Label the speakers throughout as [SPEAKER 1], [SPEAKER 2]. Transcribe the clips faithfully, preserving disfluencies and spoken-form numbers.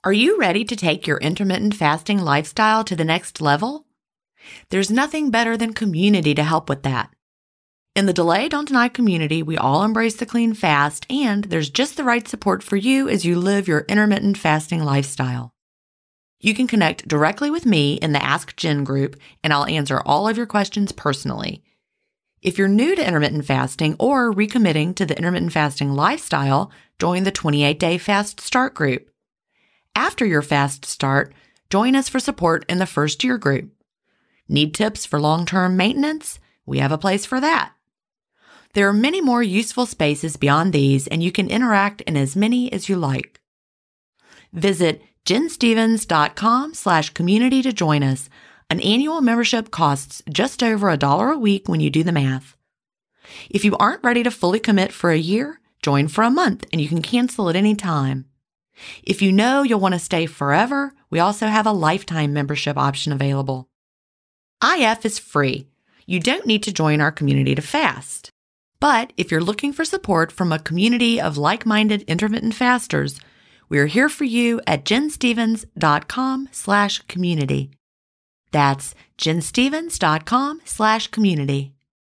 [SPEAKER 1] Are you ready to take your intermittent fasting lifestyle to the next level? There's nothing better than community to help with that. In the Delay Don't Deny community, we all embrace the clean fast, and there's just the right support for you as you live your intermittent fasting lifestyle. You can connect directly with me in the Ask Jen group, and I'll answer all of your questions personally. If you're new to intermittent fasting or recommitting to the intermittent fasting lifestyle, join the twenty-eight day Fast Start group. After your fast start, join us for support in the first year group. Need tips for long-term maintenance? We have a place for that. There are many more useful spaces beyond these, and you can interact in as many as you like. Visit jenstevens.com slash community to join us. An annual membership costs just over a dollar a week when you do the math. If you aren't ready to fully commit for a year, join for a month and you can cancel at any time. If you know you'll want to stay forever, we also have a lifetime membership option available. I F is free. You don't need to join our community to fast. But if you're looking for support from a community of like-minded intermittent fasters, we're here for you at jenstevens.com slash community. That's jenstevens.com slash community.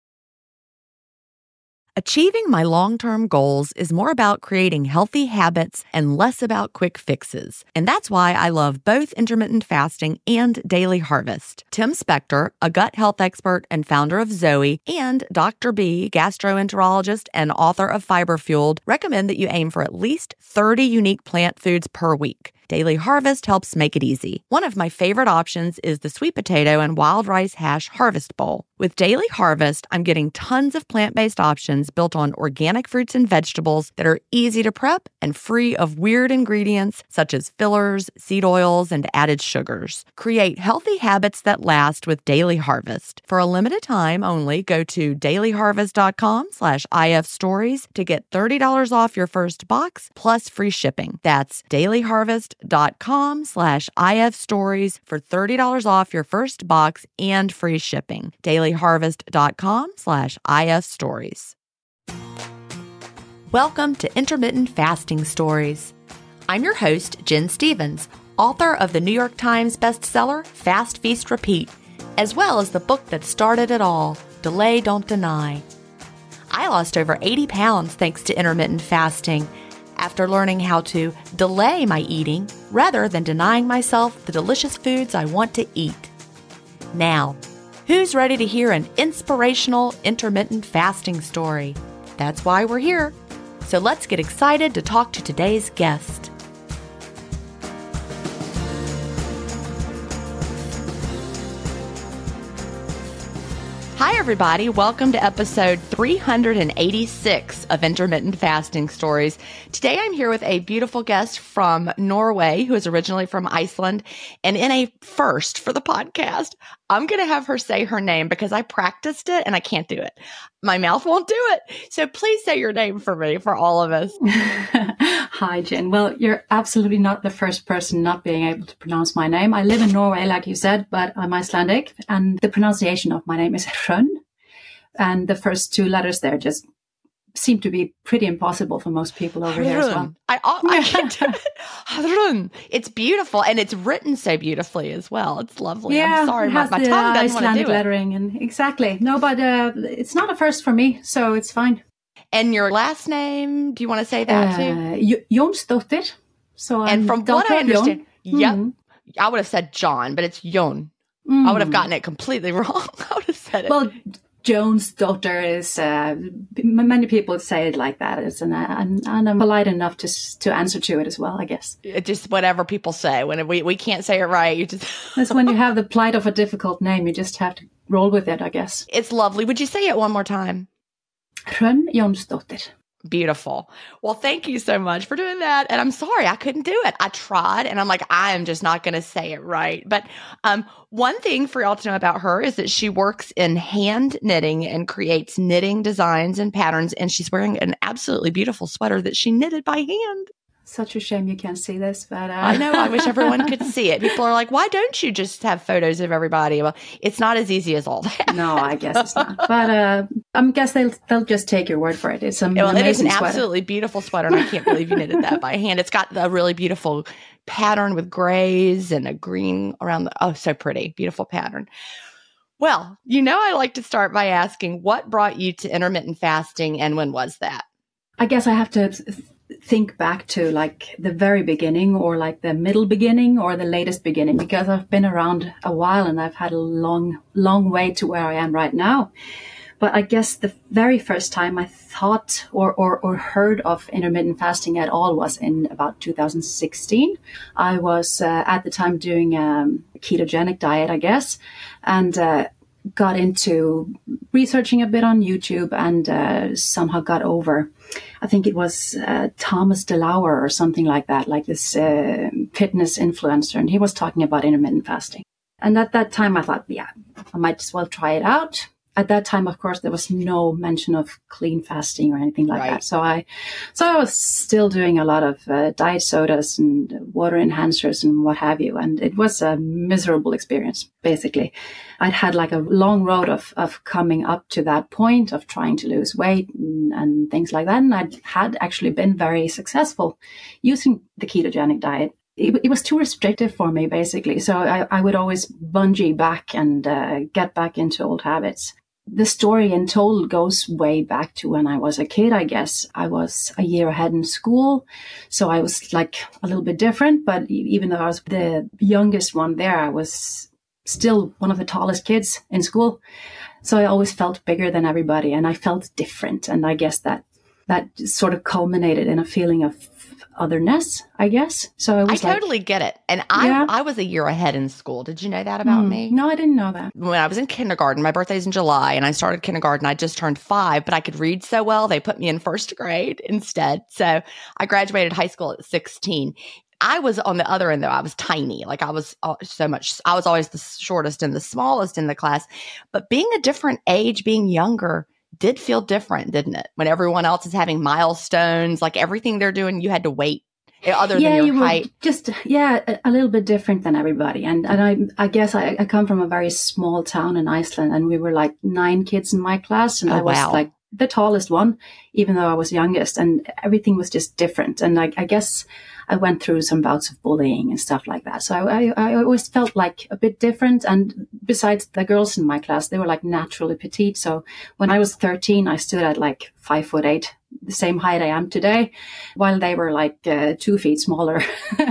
[SPEAKER 1] Achieving my long-term goals is more about creating healthy habits and less about quick fixes. And that's why I love both intermittent fasting and Daily Harvest. Tim Spector, a gut health expert and founder of Zoe, and Doctor B, gastroenterologist and author of Fiber Fueled, recommend that you aim for at least thirty unique plant foods per week. Daily Harvest helps make it easy. One of my favorite options is the sweet potato and wild rice hash harvest bowl. With Daily Harvest, I'm getting tons of plant-based options built on organic fruits and vegetables that are easy to prep and free of weird ingredients such as fillers, seed oils, and added sugars. Create healthy habits that last with Daily Harvest. For a limited time only, go to dailyharvest.com slash IF stories to get thirty dollars off your first box plus free shipping. That's dailyharvest.com dot com slash IF stories for thirty dollars off your first box and free shipping. dailyharvest.com slash IF stories. Welcome to Intermittent Fasting Stories. I'm your host, Jen Stevens, author of the New York Times bestseller, Fast, Feast, Repeat, as well as the book that started it all, Delay Don't Deny. I lost over eighty pounds thanks to intermittent fasting, after learning how to delay my eating rather than denying myself the delicious foods I want to eat. Now, who's ready to hear an inspirational intermittent fasting story? That's why we're here. So let's get excited to talk to today's guest. Hi, everybody. Welcome to episode three hundred eighty-six of Intermittent Fasting Stories. Today, I'm here with a beautiful guest from Norway who is originally from Iceland. And in a first for the podcast, I'm going to have her say her name because I practiced it and I can't do it. My mouth won't do it. So please say your name for me, for all of us.
[SPEAKER 2] Hi, Jen. Well, you're absolutely not the first person not being able to pronounce my name. I live in Norway, like you said, but I'm Icelandic. And the pronunciation of my name is Hrönn. And the first two letters there just seem to be pretty impossible for most people over here as well.
[SPEAKER 1] I, I can't do it. Hrönn. It's beautiful, and it's written so beautifully as well. It's lovely.
[SPEAKER 2] Yeah,
[SPEAKER 1] I'm sorry,
[SPEAKER 2] it
[SPEAKER 1] my,
[SPEAKER 2] has
[SPEAKER 1] my
[SPEAKER 2] the,
[SPEAKER 1] tongue
[SPEAKER 2] uh,
[SPEAKER 1] doesn't want to
[SPEAKER 2] Icelandic
[SPEAKER 1] do it.
[SPEAKER 2] lettering, and exactly. No, but uh, it's not a first for me, so it's fine.
[SPEAKER 1] And your last name, do you want to say that too?
[SPEAKER 2] Uh, J- Jonsdottir. So
[SPEAKER 1] and
[SPEAKER 2] I'm
[SPEAKER 1] from
[SPEAKER 2] daughter
[SPEAKER 1] what I
[SPEAKER 2] of Jon.
[SPEAKER 1] understand, yep,
[SPEAKER 2] Mm.
[SPEAKER 1] I would have said John, but it's Jon.
[SPEAKER 2] Mm.
[SPEAKER 1] I would have gotten it completely wrong. I would have said it.
[SPEAKER 2] Well, Jones' daughter is, uh, many people say it like that. It's an, and, and I'm polite enough to s- to answer to it as well, I guess.
[SPEAKER 1] It just whatever people say. When we, we can't say it right, you just...
[SPEAKER 2] That's when you have the plight of a difficult name. You just have to roll with it, I guess.
[SPEAKER 1] It's lovely. Would you say it one more time?
[SPEAKER 2] Hrönn Jonsdottir.
[SPEAKER 1] Beautiful. Well, thank you so much for doing that. And I'm sorry, I couldn't do it. I tried and I'm like, I am just not going to say it right. But um, one thing for y'all to know about her is that she works in hand knitting and creates knitting designs and patterns. And she's wearing an absolutely beautiful sweater that she knitted by hand.
[SPEAKER 2] such a shame you can't see this, but uh...
[SPEAKER 1] I know. I wish everyone could see it. People are like, why don't you just have photos of everybody? Well, it's not as easy as all that.
[SPEAKER 2] No, I guess it's not. But uh, I guess they'll they'll just take your word for it. It's an
[SPEAKER 1] well,
[SPEAKER 2] amazing
[SPEAKER 1] it is an
[SPEAKER 2] sweater.
[SPEAKER 1] absolutely beautiful sweater, and I can't believe you knitted that by hand. It's got a really beautiful pattern with grays and a green around the. Oh, so pretty, beautiful pattern. Well, you know, I like to start by asking, what brought you to intermittent fasting, and when was that?
[SPEAKER 2] I guess I have to th- think back to like the very beginning, or like the middle beginning, or the latest beginning, because I've been around a while and I've had a long, long way to where I am right now. But I guess the very first time I thought or, or, or heard of intermittent fasting at all was in about two thousand sixteen. I was uh, at the time doing um, a ketogenic diet, I guess, and uh, got into researching a bit on YouTube, and uh, somehow got over, I think it was uh, Thomas DeLauer or something like that, like this uh, fitness influencer, and he was talking about intermittent fasting. And at that time I thought, yeah, I might as well try it out. At that time, of course, there was no mention of clean fasting or anything like right. that. So I, so I was still doing a lot of uh, diet sodas and water enhancers and what have you. And it was a miserable experience, basically. I'd had like a long road of, of coming up to that point of trying to lose weight and, and things like that. And I had actually been very successful using the ketogenic diet. It, it was too restrictive for me, basically. So I, I would always bungee back and uh, get back into old habits. The story in total goes way back to when I was a kid, I guess. I was a year ahead in school, so I was like a little bit different. But even though I was the youngest one there, I was still one of the tallest kids in school. So I always felt bigger than everybody, and I felt different. And I guess that that sort of culminated in a feeling of otherness, I guess. So I, was
[SPEAKER 1] I
[SPEAKER 2] like,
[SPEAKER 1] totally get it. And I yeah. I was a year ahead in school. Did you know that about mm, me?
[SPEAKER 2] No, I didn't know that.
[SPEAKER 1] When I was in kindergarten, my birthday's in July, and I started kindergarten. I just turned five, but I could read so well, they put me in first grade instead. So I graduated high school at sixteen. I was on the other end, though. I was tiny. Like I was so much, I was always the shortest and the smallest in the class. But being a different age, being younger, did feel different, didn't it? When everyone else is having milestones, like everything they're doing, you had to wait. Other
[SPEAKER 2] yeah,
[SPEAKER 1] than your
[SPEAKER 2] you
[SPEAKER 1] height,
[SPEAKER 2] were just yeah, a, a little bit different than everybody. And and I I guess I, I come from a very small town in Iceland, and we were like nine kids in my class, and
[SPEAKER 1] oh,
[SPEAKER 2] I was
[SPEAKER 1] wow.
[SPEAKER 2] like the tallest one, even though I was youngest, and everything was just different. And I, I guess I went through some bouts of bullying and stuff like that. So I, I, I always felt like a bit different. And besides, the girls in my class, they were like naturally petite. So when I was thirteen, I stood at like five foot eight, the same height I am today, while they were like uh, two feet smaller.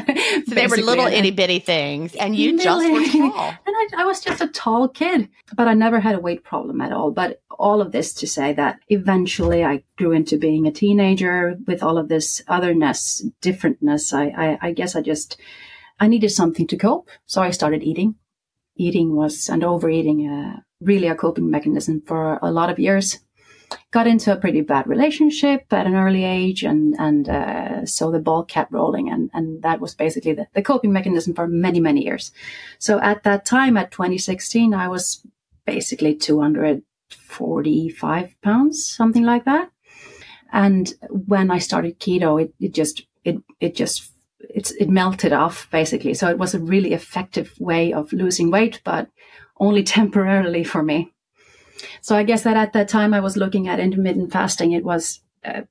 [SPEAKER 1] So they were little itty bitty things, and you just were tall.
[SPEAKER 2] And I, I was just a tall kid, but I never had a weight problem at all. But all of this to say that eventually I grew into being a teenager with all of this otherness, differentness. I, I, I guess I just, I needed something to cope. So I started eating. Eating was, and overeating, uh, really a coping mechanism for a lot of years. Got into a pretty bad relationship at an early age, and and uh, so the ball kept rolling, and, and that was basically the, the coping mechanism for many, many years. So at that time, at twenty sixteen, I was basically two hundred forty-five pounds, something like that. And when I started keto, it, it just it it just it's it melted off basically. So it was a really effective way of losing weight, but only temporarily for me. So I guess that at that time I was looking at intermittent fasting. It was uh,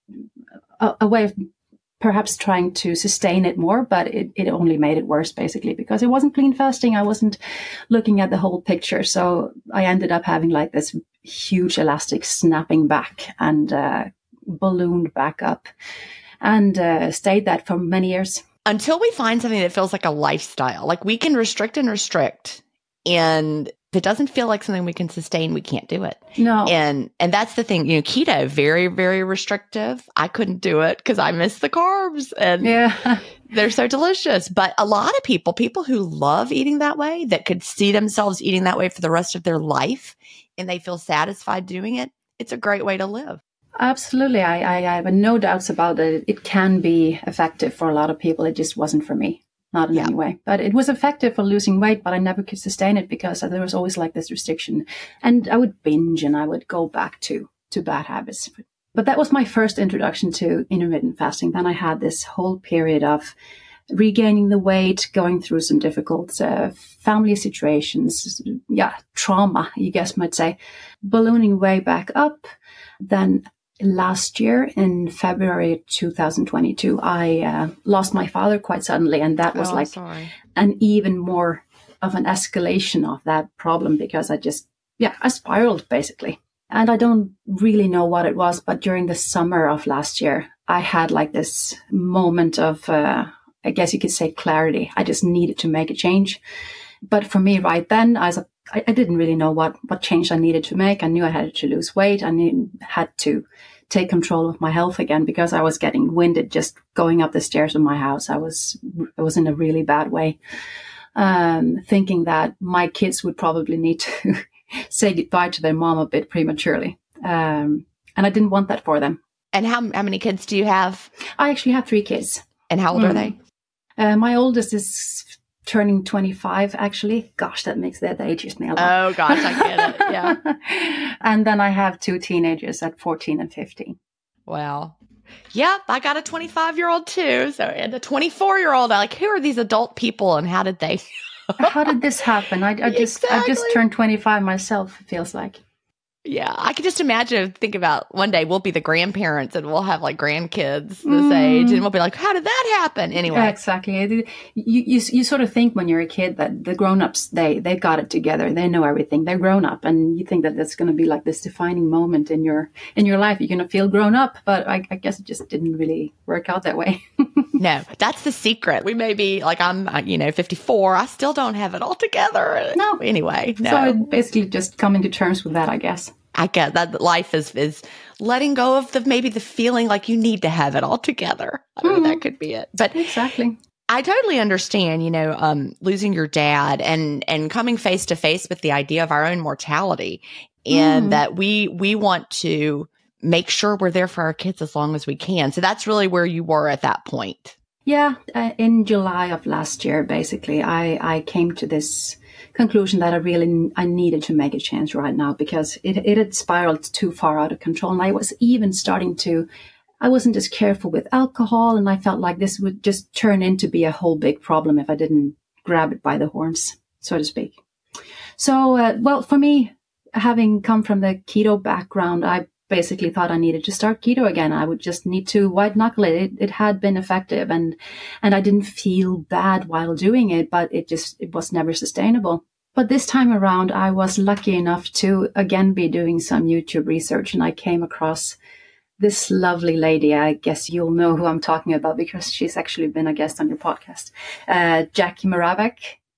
[SPEAKER 2] a, a way of perhaps trying to sustain it more, but it, it only made it worse basically because it wasn't clean fasting. I wasn't looking at the whole picture. So I ended up having like this huge elastic snapping back and uh, ballooned back up and uh, stayed that for many years.
[SPEAKER 1] Until we find something that feels like a lifestyle, like we can restrict and restrict, and if it doesn't feel like something we can sustain, we can't do it.
[SPEAKER 2] No.
[SPEAKER 1] And and that's the thing, you know, keto, very, very restrictive. I couldn't do it because I miss the carbs and
[SPEAKER 2] yeah.
[SPEAKER 1] they're so delicious. But a lot of people, people who love eating that way, that could see themselves eating that way for the rest of their life, and they feel satisfied doing it, it's a great way to live.
[SPEAKER 2] Absolutely. I, I, I have no doubts about it. It can be effective for a lot of people. It just wasn't for me. Not in yeah. any way, but it was effective for losing weight, but I never could sustain it because there was always like this restriction, and I would binge and I would go back to, to bad habits. But that was my first introduction to intermittent fasting. Then I had this whole period of regaining the weight, going through some difficult uh, family situations, yeah, trauma, you guess might say, ballooning way back up. Then last year in February two thousand twenty-two, I uh, lost my father quite suddenly. And that was
[SPEAKER 1] oh,
[SPEAKER 2] like
[SPEAKER 1] sorry.
[SPEAKER 2] an even more of an escalation of that problem because I just, yeah, I spiraled basically. And I don't really know what it was, but during the summer of last year, I had like this moment of, uh, I guess you could say clarity. I just needed to make a change. But for me right then, I, was, I, I didn't really know what, what change I needed to make. I knew I had to lose weight. I knew, had to take control of my health again because I was getting winded just going up the stairs of my house. I was, I was in a really bad way, um, thinking that my kids would probably need to say goodbye to their mom a bit prematurely. Um, and I didn't want that for them.
[SPEAKER 1] And how, how many kids do you have?
[SPEAKER 2] I actually have three kids.
[SPEAKER 1] And how old mm. are they?
[SPEAKER 2] Uh, my oldest is turning twenty-five, actually. Gosh, that makes that ages me a lot.
[SPEAKER 1] Oh, gosh, I get it. Yeah.
[SPEAKER 2] And then I have two teenagers at fourteen and fifteen.
[SPEAKER 1] Wow. Yep, I got a twenty-five-year-old too. So, and a twenty-four-year-old. I'm like, who are these adult people and how did they...
[SPEAKER 2] How did this happen? I, I just exactly. I just turned twenty-five myself, it feels like.
[SPEAKER 1] Yeah, I could just imagine, think about one day we'll be the grandparents and we'll have like grandkids this
[SPEAKER 2] mm.
[SPEAKER 1] age and we'll be like, how did that happen? Anyway.
[SPEAKER 2] Yeah, exactly. You, you you sort of think when you're a kid that the grown-ups, they, they got it together. They know everything. They're grown up. And you think that that's going to be like this defining moment in your in your life. You're going to feel grown up. But I, I guess it just didn't really work out that way.
[SPEAKER 1] No, that's the secret. We may be like, I'm, you know, fifty-four. I still don't have it all together.
[SPEAKER 2] No.
[SPEAKER 1] Anyway, no.
[SPEAKER 2] So I basically just coming to terms with that, I guess.
[SPEAKER 1] I get that life is, is letting go of the, maybe the feeling like you need to have it all together. I don't mm-hmm. know, that could be it. But
[SPEAKER 2] exactly.
[SPEAKER 1] I totally understand, you know, um, losing your dad and, and coming face to face with the idea of our own mortality and mm. that we, we want to make sure we're there for our kids as long as we can. So that's really where you were at that point.
[SPEAKER 2] Yeah. Uh, in July of last year, basically, I, I came to this conclusion that I really, I needed to make a change right now because it, it had spiraled too far out of control. And I was even starting to, I wasn't as careful with alcohol. And I felt like this would just turn into be a whole big problem if I didn't grab it by the horns, so to speak. So, uh, well, for me, having come from the keto background, I basically thought I needed to start keto again. I would just need to white knuckle it. It, it had been effective and, and I didn't feel bad while doing it, but it just, it was never sustainable. But this time around, I was lucky enough to again be doing some YouTube research and I came across this lovely lady. I guess you'll know who I'm talking about because she's actually been a guest on your podcast, uh, Jackie Moravec.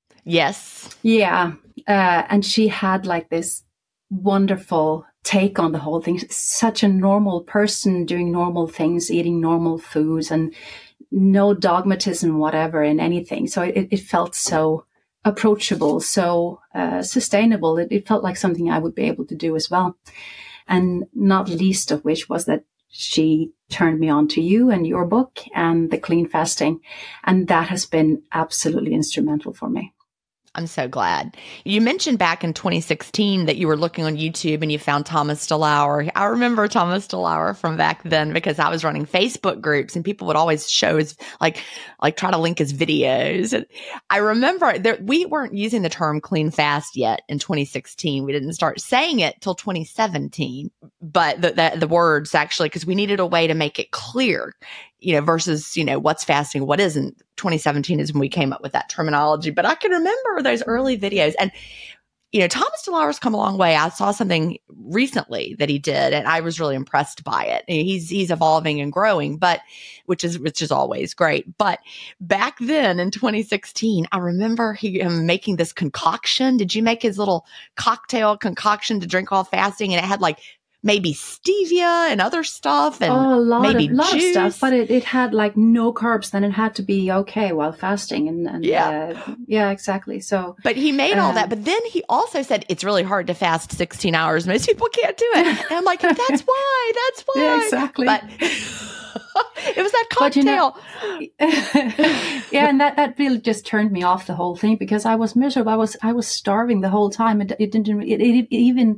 [SPEAKER 1] Yes.
[SPEAKER 2] Yeah. Uh, and she had like this wonderful take on the whole thing. Such a normal person doing normal things, eating normal foods and no dogmatism whatever in anything. So it, it felt so approachable, so uh, sustainable. It, it felt like something I would be able to do as well. And not least of which was that she turned me on to you and your book and the clean fasting. And that has been absolutely instrumental for me.
[SPEAKER 1] I'm so glad. You mentioned back in twenty sixteen that you were looking on YouTube and you found Thomas DeLauer. I remember Thomas DeLauer from back then because I was running Facebook groups and people would always show his, like, like try to link his videos. And I remember there, we weren't using the term clean fast yet in twenty sixteen. We didn't start saying it till twenty seventeen, but the, the, the words actually, because we needed a way to make it clear, you know, versus, you know, what's fasting, what isn't. twenty seventeen is when we came up with that terminology. But I can remember those early videos. And, you know, Thomas DeLauer's come a long way. I saw something recently that he did, and I was really impressed by it. He's he's evolving and growing, but which is which is always great. But back then in twenty sixteen, I remember he um, making this concoction. Did you make his little cocktail concoction to drink while fasting? And it had like maybe stevia and other stuff and
[SPEAKER 2] oh, a lot
[SPEAKER 1] maybe
[SPEAKER 2] of, lot
[SPEAKER 1] juice.
[SPEAKER 2] of stuff, but it, it had like no carbs. Then it had to be okay while fasting. And, and
[SPEAKER 1] yeah,
[SPEAKER 2] uh, yeah, exactly. So,
[SPEAKER 1] but he made
[SPEAKER 2] um,
[SPEAKER 1] all that. But then he also said it's really hard to fast sixteen hours. Most people can't do it. And I'm like, that's why. That's why.
[SPEAKER 2] Yeah, exactly.
[SPEAKER 1] But it was that cocktail.
[SPEAKER 2] You know, yeah, and that, that really just turned me off the whole thing because I was miserable. I was I was starving the whole time. It, it didn't. It, it even.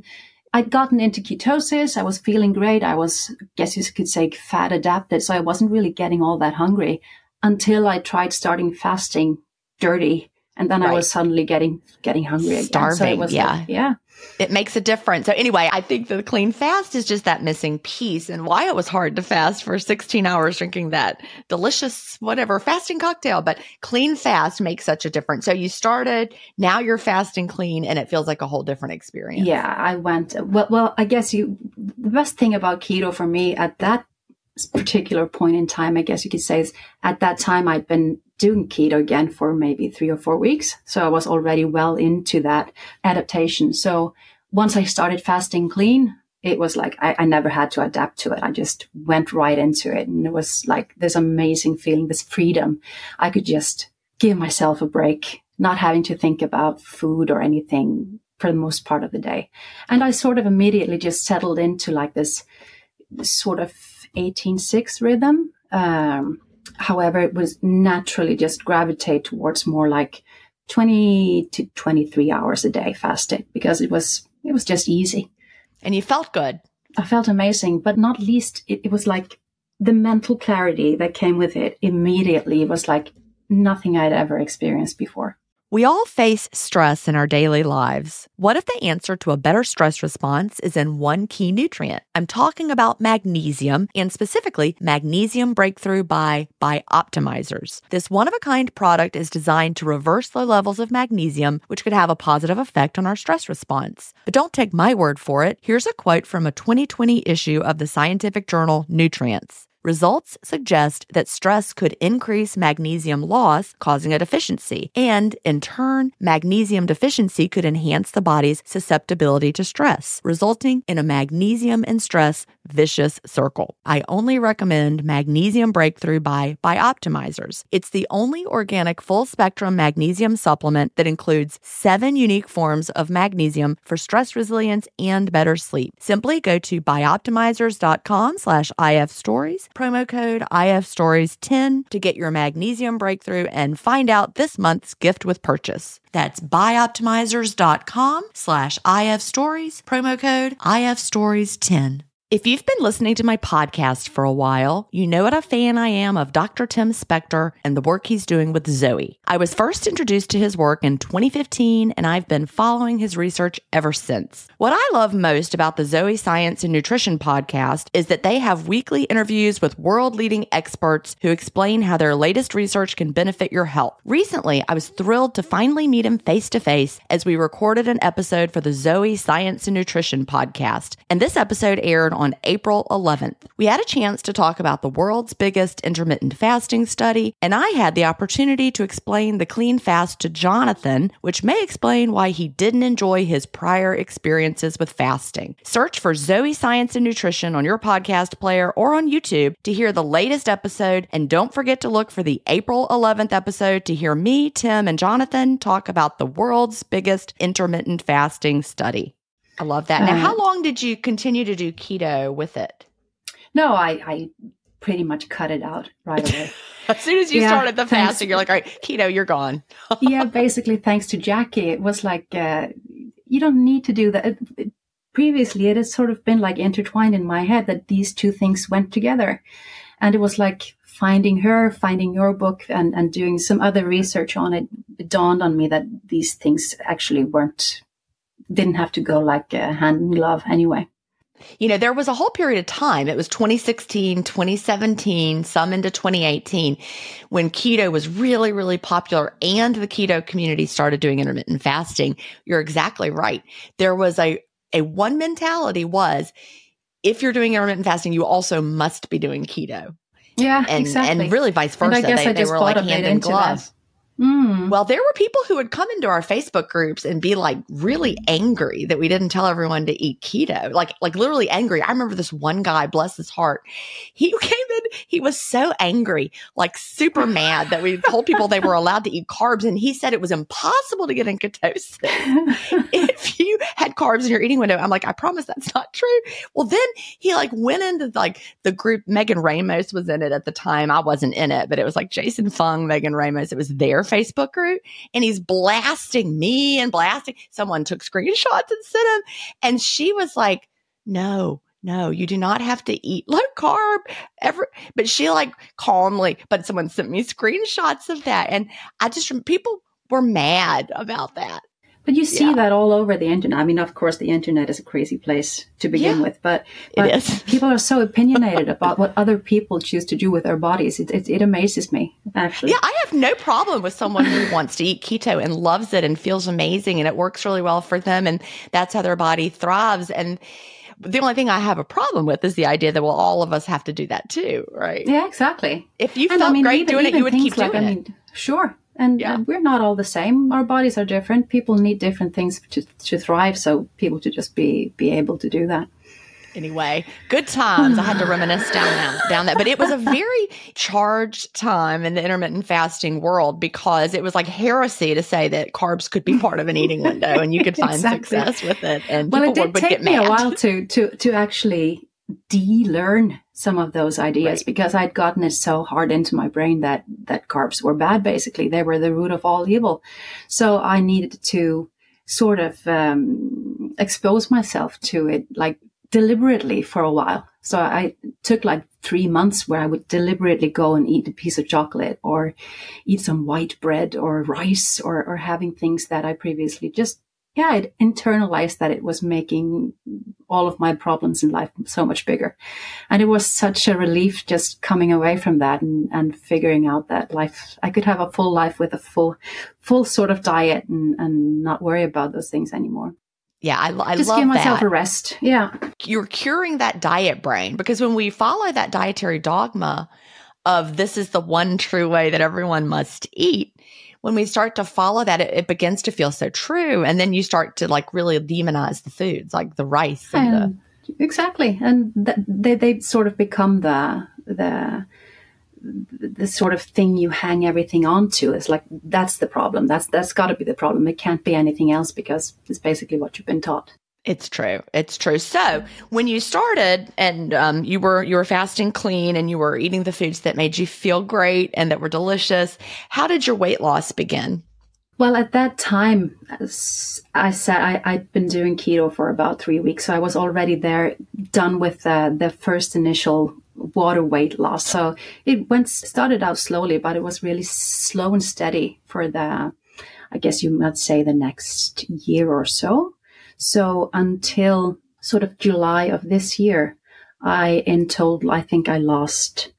[SPEAKER 2] I'd gotten into ketosis. I was feeling great. I was, I guess you could say, fat adapted. So I wasn't really getting all that hungry until I tried starting fasting dirty. And then right. I was suddenly getting getting hungry again.
[SPEAKER 1] Starving,
[SPEAKER 2] so it was
[SPEAKER 1] yeah.
[SPEAKER 2] Like, yeah.
[SPEAKER 1] It makes a difference. So anyway, I think the clean fast is just that missing piece, and why it was hard to fast for sixteen hours drinking that delicious, whatever, fasting cocktail. But clean fast makes such a difference. So you started, now you're fasting clean, and it feels like a whole different experience.
[SPEAKER 2] Yeah, I went, well, well, I guess you, the best thing about keto for me at that particular point in time, I guess you could say, is at that time I'd been doing keto again for maybe three or four weeks. So I was already well into that adaptation. So once I started fasting clean, it was like I, I never had to adapt to it. I just went right into it. And it was like this amazing feeling, this freedom. I could just give myself a break, not having to think about food or anything for the most part of the day. And I sort of immediately just settled into like this, this sort of eighteen six rhythm. Um, However, it was naturally just gravitate towards more like twenty to twenty-three hours a day fasting because it was, it was just easy.
[SPEAKER 1] And you felt good.
[SPEAKER 2] I felt amazing, but not least it, it was like the mental clarity that came with it immediately. It was like nothing I'd ever experienced before.
[SPEAKER 1] We all face stress in our daily lives. What if the answer to a better stress response is in one key nutrient? I'm talking about magnesium, and specifically Magnesium Breakthrough by Bioptimizers. This one-of-a-kind product is designed to reverse low levels of magnesium, which could have a positive effect on our stress response. But don't take my word for it. Here's a quote from a twenty twenty issue of the scientific journal Nutrients. Results suggest that stress could increase magnesium loss, causing a deficiency. And, in turn, magnesium deficiency could enhance the body's susceptibility to stress, resulting in a magnesium and stress vicious circle. I only recommend Magnesium Breakthrough by Bioptimizers. It's the only organic full-spectrum magnesium supplement that includes seven unique forms of magnesium for stress resilience and better sleep. Simply go to bioptimizers.com slash ifstories, promo code I F Stories ten to get your Magnesium Breakthrough and find out this month's gift with purchase. That's bioptimizers.com slash ifstories, promo code I F Stories ten. If you've been listening to my podcast for a while, you know what a fan I am of Doctor Tim Spector and the work he's doing with Zoe. I was first introduced to his work in twenty fifteen, and I've been following his research ever since. What I love most about the Zoe Science and Nutrition podcast is that they have weekly interviews with world-leading experts who explain how their latest research can benefit your health. Recently, I was thrilled to finally meet him face-to-face as we recorded an episode for the Zoe Science and Nutrition podcast, and this episode aired on April eleventh. We had a chance to talk about the world's biggest intermittent fasting study, and I had the opportunity to explain the clean fast to Jonathan, which may explain why he didn't enjoy his prior experiences with fasting. Search for Zoe Science and Nutrition on your podcast player or on YouTube to hear the latest episode, and don't forget to look for the April eleventh episode to hear me, Tim, and Jonathan talk about the world's biggest intermittent fasting study. I love that. Now, uh, how long did you continue to do keto with it?
[SPEAKER 2] No, I, I pretty much cut it out right away.
[SPEAKER 1] As soon as you yeah, started the
[SPEAKER 2] thanks.
[SPEAKER 1] fasting, you're like, all right, keto, you're gone.
[SPEAKER 2] Yeah, basically, thanks to Jackie, it was like, uh, you don't need to do that. It, it, previously, it has sort of been like intertwined in my head that these two things went together. And it was like finding her, finding your book, and, and doing some other research on it. It dawned on me that these things actually weren't didn't have to go like uh, hand in glove anyway.
[SPEAKER 1] You know, there was a whole period of time. It was twenty sixteen, twenty seventeen, some into twenty eighteen, when keto was really, really popular and the keto community started doing intermittent fasting. You're exactly right. There was a, a one mentality was, if you're doing intermittent fasting, you also must be doing keto.
[SPEAKER 2] Yeah,
[SPEAKER 1] and,
[SPEAKER 2] exactly.
[SPEAKER 1] And really vice versa.
[SPEAKER 2] And I guess
[SPEAKER 1] they,
[SPEAKER 2] I just
[SPEAKER 1] they were like hand in glove.
[SPEAKER 2] That. Mm.
[SPEAKER 1] Well, there were people who would come into our Facebook groups and be like really angry that we didn't tell everyone to eat keto, like, like literally angry. I remember this one guy, bless his heart. He came in, he was so angry, like super mad that we told people they were allowed to eat carbs. And he said it was impossible to get in ketosis if you had carbs in your eating window. I'm like, I promise that's not true. Well, then he like went into like the group. Megan Ramos was in it at the time. I wasn't in it, but it was like Jason Fung, Megan Ramos. It was their Facebook group, and he's blasting me and blasting. Someone took screenshots and sent him. And she was like, no, no, you do not have to eat low carb ever. But she like calmly, but someone sent me screenshots of that. And I just, people were mad about that.
[SPEAKER 2] But you see
[SPEAKER 1] yeah.
[SPEAKER 2] that all over the internet. I mean, of course, the internet is a crazy place to begin
[SPEAKER 1] yeah,
[SPEAKER 2] with, but, but
[SPEAKER 1] it is.
[SPEAKER 2] people are so opinionated about what other people choose to do with their bodies. It, it, it amazes me, actually.
[SPEAKER 1] Yeah, I have no problem with someone who wants to eat keto and loves it and feels amazing and it works really well for them and that's how their body thrives. And the only thing I have a problem with is the idea that, well, all of us have to do that too, right?
[SPEAKER 2] Yeah, exactly.
[SPEAKER 1] If you
[SPEAKER 2] and
[SPEAKER 1] felt
[SPEAKER 2] I mean,
[SPEAKER 1] great
[SPEAKER 2] even,
[SPEAKER 1] doing
[SPEAKER 2] even
[SPEAKER 1] it, you would keep
[SPEAKER 2] like,
[SPEAKER 1] doing
[SPEAKER 2] I
[SPEAKER 1] it.
[SPEAKER 2] mean, sure. And
[SPEAKER 1] yeah.
[SPEAKER 2] uh, we're not all the same. Our bodies are different. People need different things to, to thrive. So people to just be, be able to do that.
[SPEAKER 1] Anyway, good times. I had to reminisce down that, down that. But it was a very charged time in the intermittent fasting world because it was like heresy to say that carbs could be part of an eating window and you could find
[SPEAKER 2] exactly.
[SPEAKER 1] success with it. And
[SPEAKER 2] well,
[SPEAKER 1] people
[SPEAKER 2] it did
[SPEAKER 1] would, would
[SPEAKER 2] take
[SPEAKER 1] get
[SPEAKER 2] me
[SPEAKER 1] mad.
[SPEAKER 2] a while to, to, to actually de-learn some of those ideas
[SPEAKER 1] right.
[SPEAKER 2] because I'd gotten it so hard into my brain that, that carbs were bad, basically. They were the root of all evil. So I needed to sort of um, expose myself to it, like deliberately for a while. So I took like three months where I would deliberately go and eat a piece of chocolate or eat some white bread or rice or, or having things that I previously just, yeah, I'd internalized that it was making all of my problems in life so much bigger. And it was such a relief just coming away from that and, and figuring out that life, I could have a full life with a full, full sort of diet and, and not worry about those things anymore.
[SPEAKER 1] Yeah, I, I
[SPEAKER 2] just
[SPEAKER 1] love
[SPEAKER 2] give myself
[SPEAKER 1] that.
[SPEAKER 2] a rest. Yeah.
[SPEAKER 1] You're curing that diet brain because when we follow that dietary dogma of this is the one true way that everyone must eat, when we start to follow that, it, it begins to feel so true. And then you start to like really demonize the foods like the rice. And
[SPEAKER 2] um, the- exactly. And th- they, they sort of become the, the, the sort of thing you hang everything onto. It's like, that's the problem. That's, that's gotta be the problem. It can't be anything else because it's basically what you've been taught.
[SPEAKER 1] It's true. It's true. So when you started and um, you were you were fasting clean and you were eating the foods that made you feel great and that were delicious, how did your weight loss begin?
[SPEAKER 2] Well, at that time, as I said, I, I'd been doing keto for about three weeks. So I was already there, done with uh, the first initial water weight loss. So it went started out slowly, but it was really slow and steady for the, I guess you might say, the next year or so. So until sort of July of this year, I in total, I think I lost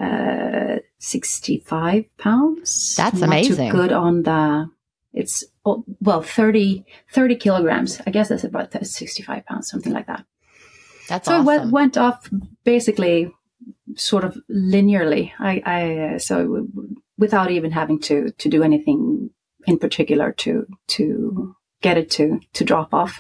[SPEAKER 2] uh, sixty-five pounds.
[SPEAKER 1] That's
[SPEAKER 2] Not
[SPEAKER 1] amazing.
[SPEAKER 2] Too good on the, it's, oh, well, thirty, thirty kilograms. I guess that's about sixty-five pounds, something like that.
[SPEAKER 1] That's
[SPEAKER 2] so
[SPEAKER 1] awesome.
[SPEAKER 2] it went, went off basically sort of linearly. I, I so without even having to, to do anything in particular to, to, get it to, to drop off.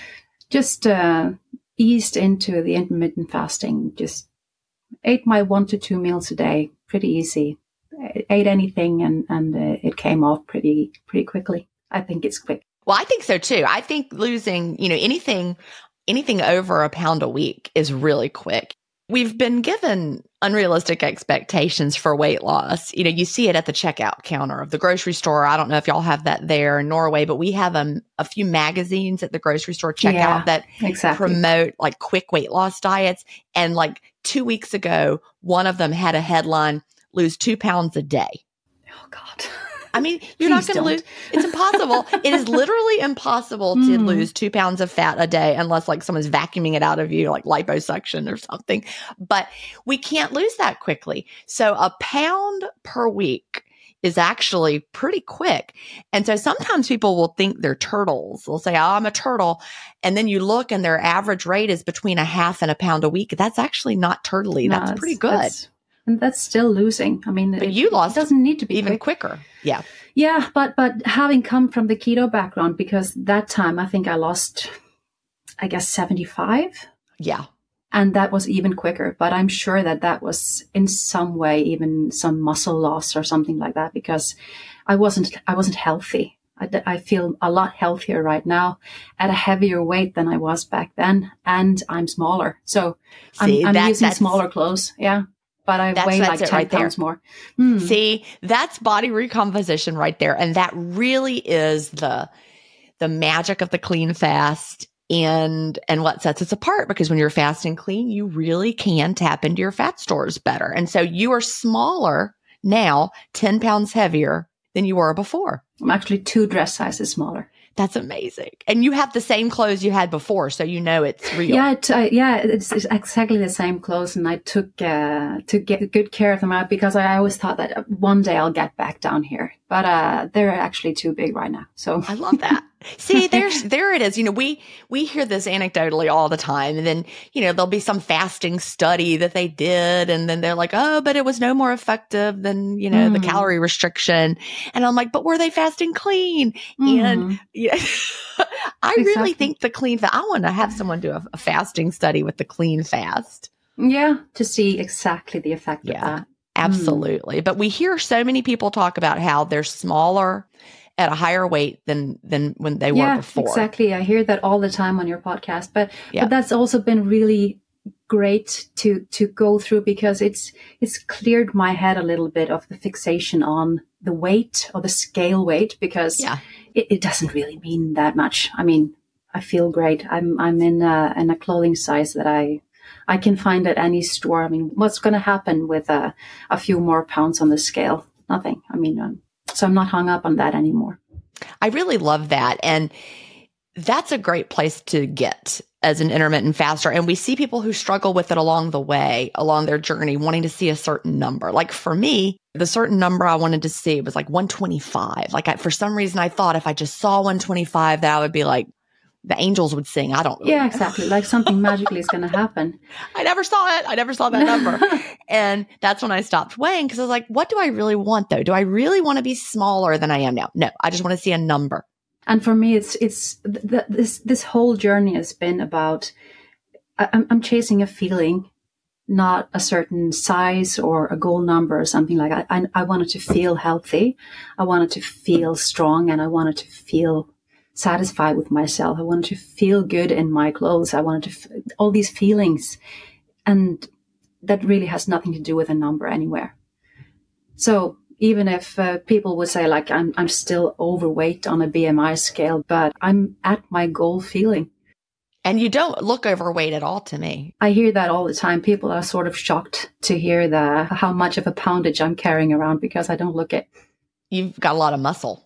[SPEAKER 2] Just uh, eased into the intermittent fasting. Just ate my one to two meals a day. Pretty easy. Ate anything and, and uh, it came off pretty, pretty quickly. I think it's quick.
[SPEAKER 1] Well, I think so too. I think losing, you know, anything, anything over a pound a week is really quick. We've been given unrealistic expectations for weight loss. You know, you see it at the checkout counter of the grocery store. I don't know if y'all have that there in Norway, but we have um, a few magazines at the grocery store checkout
[SPEAKER 2] yeah,
[SPEAKER 1] that
[SPEAKER 2] exactly.
[SPEAKER 1] promote like quick weight loss diets. And like two weeks ago, one of them had a headline, lose two pounds a day.
[SPEAKER 2] Oh, God.
[SPEAKER 1] I mean, you're not going to lose. It's impossible. It is literally impossible to
[SPEAKER 2] mm.
[SPEAKER 1] lose two pounds of fat a day unless like someone's vacuuming it out of you, like liposuction or something. But we can't lose that quickly. So a pound per week is actually pretty quick. And so sometimes people will think they're turtles. They'll say, oh, I'm a turtle. And then you look and their average rate is between a half and a pound a week. That's actually not turtly.
[SPEAKER 2] No,
[SPEAKER 1] that's pretty good.
[SPEAKER 2] That's, and that's still losing. I mean,
[SPEAKER 1] but
[SPEAKER 2] it,
[SPEAKER 1] you lost
[SPEAKER 2] it doesn't need to be
[SPEAKER 1] even
[SPEAKER 2] quick.
[SPEAKER 1] quicker. Yeah.
[SPEAKER 2] Yeah, but but having come from the keto background, because that time I think I lost, I guess, seventy-five.
[SPEAKER 1] Yeah.
[SPEAKER 2] And that was even quicker. But I'm sure that that was in some way even some muscle loss or something like that, because I wasn't I wasn't healthy. I, I feel a lot healthier right now at a heavier weight than I was back then. And I'm smaller. So
[SPEAKER 1] See,
[SPEAKER 2] I'm, I'm
[SPEAKER 1] that,
[SPEAKER 2] using
[SPEAKER 1] that's...
[SPEAKER 2] smaller clothes. Yeah. but I
[SPEAKER 1] that's,
[SPEAKER 2] weigh
[SPEAKER 1] that's
[SPEAKER 2] like ten
[SPEAKER 1] right
[SPEAKER 2] pounds
[SPEAKER 1] there.
[SPEAKER 2] more. Mm.
[SPEAKER 1] See, that's body recomposition right there. And that really is the, the magic of the clean fast and, and what sets us apart, because when you're fasting clean, you really can tap into your fat stores better. And so you are smaller now, ten pounds heavier than you were before.
[SPEAKER 2] I'm actually two dress sizes smaller.
[SPEAKER 1] That's amazing. And you have the same clothes you had before, so you know it's real.
[SPEAKER 2] Yeah, it, uh, yeah, it's, it's exactly the same clothes, and I took uh, took get good care of them out because I always thought that one day I'll get back down here, but uh, they're actually too big right now. So
[SPEAKER 1] I love that. See, there's there it is. You know, we we hear this anecdotally all the time, and then you know there'll be some fasting study that they did, and then they're like, oh, but it was no more effective than you know mm. the calorie restriction, and I'm like, but were they fasting clean? Mm. And yeah, I exactly. really think the clean. I want to have someone do a, a fasting study with the clean fast.
[SPEAKER 2] Yeah, to see exactly the effect
[SPEAKER 1] yeah,
[SPEAKER 2] of that.
[SPEAKER 1] Absolutely. Mm. But we hear so many people talk about how they're smaller at a higher weight than than when they
[SPEAKER 2] yeah,
[SPEAKER 1] were before.
[SPEAKER 2] Exactly. I hear that all the time on your podcast. But
[SPEAKER 1] yeah.
[SPEAKER 2] but that's also been really great to to go through, because it's it's cleared my head a little bit of the fixation on the weight or the scale weight, because
[SPEAKER 1] yeah.
[SPEAKER 2] it, it doesn't really mean that much. I mean, I feel great. I'm I'm in a, in a clothing size that I I can find at any store. I mean, what's going to happen with a, a few more pounds on the scale? Nothing. I mean, um, so I'm not hung up on that anymore.
[SPEAKER 1] I really love that. And that's a great place to get as an intermittent faster. And we see people who struggle with it along the way, along their journey, wanting to see a certain number. Like for me, the certain number I wanted to see was like one twenty-five. Like I, for some reason, I thought if I just saw one twenty-five, that I would be like, the angels would sing. I don't really
[SPEAKER 2] Yeah,
[SPEAKER 1] know.
[SPEAKER 2] exactly. Like something magically is going to happen.
[SPEAKER 1] I never saw it. I never saw that number. And that's when I stopped weighing, because I was like, what do I really want though? Do I really want to be smaller than I am now? No, I just want to see a number.
[SPEAKER 2] And for me, it's, it's th- this, this whole journey has been about, I, I'm chasing a feeling, not a certain size or a goal number or something like that. I, I wanted to feel healthy. I wanted to feel strong, and I wanted to feel satisfied with myself. I wanted to feel good in my clothes. I wanted to, f- all these feelings. And that really has nothing to do with a number anywhere. So even if uh, people would say like, I'm, I'm still overweight on a B M I scale, but I'm at my goal feeling.
[SPEAKER 1] And you don't look overweight at all to me.
[SPEAKER 2] I hear that all the time. People are sort of shocked to hear the, how much of a poundage I'm carrying around, because I don't look it.
[SPEAKER 1] You've got a lot of muscle.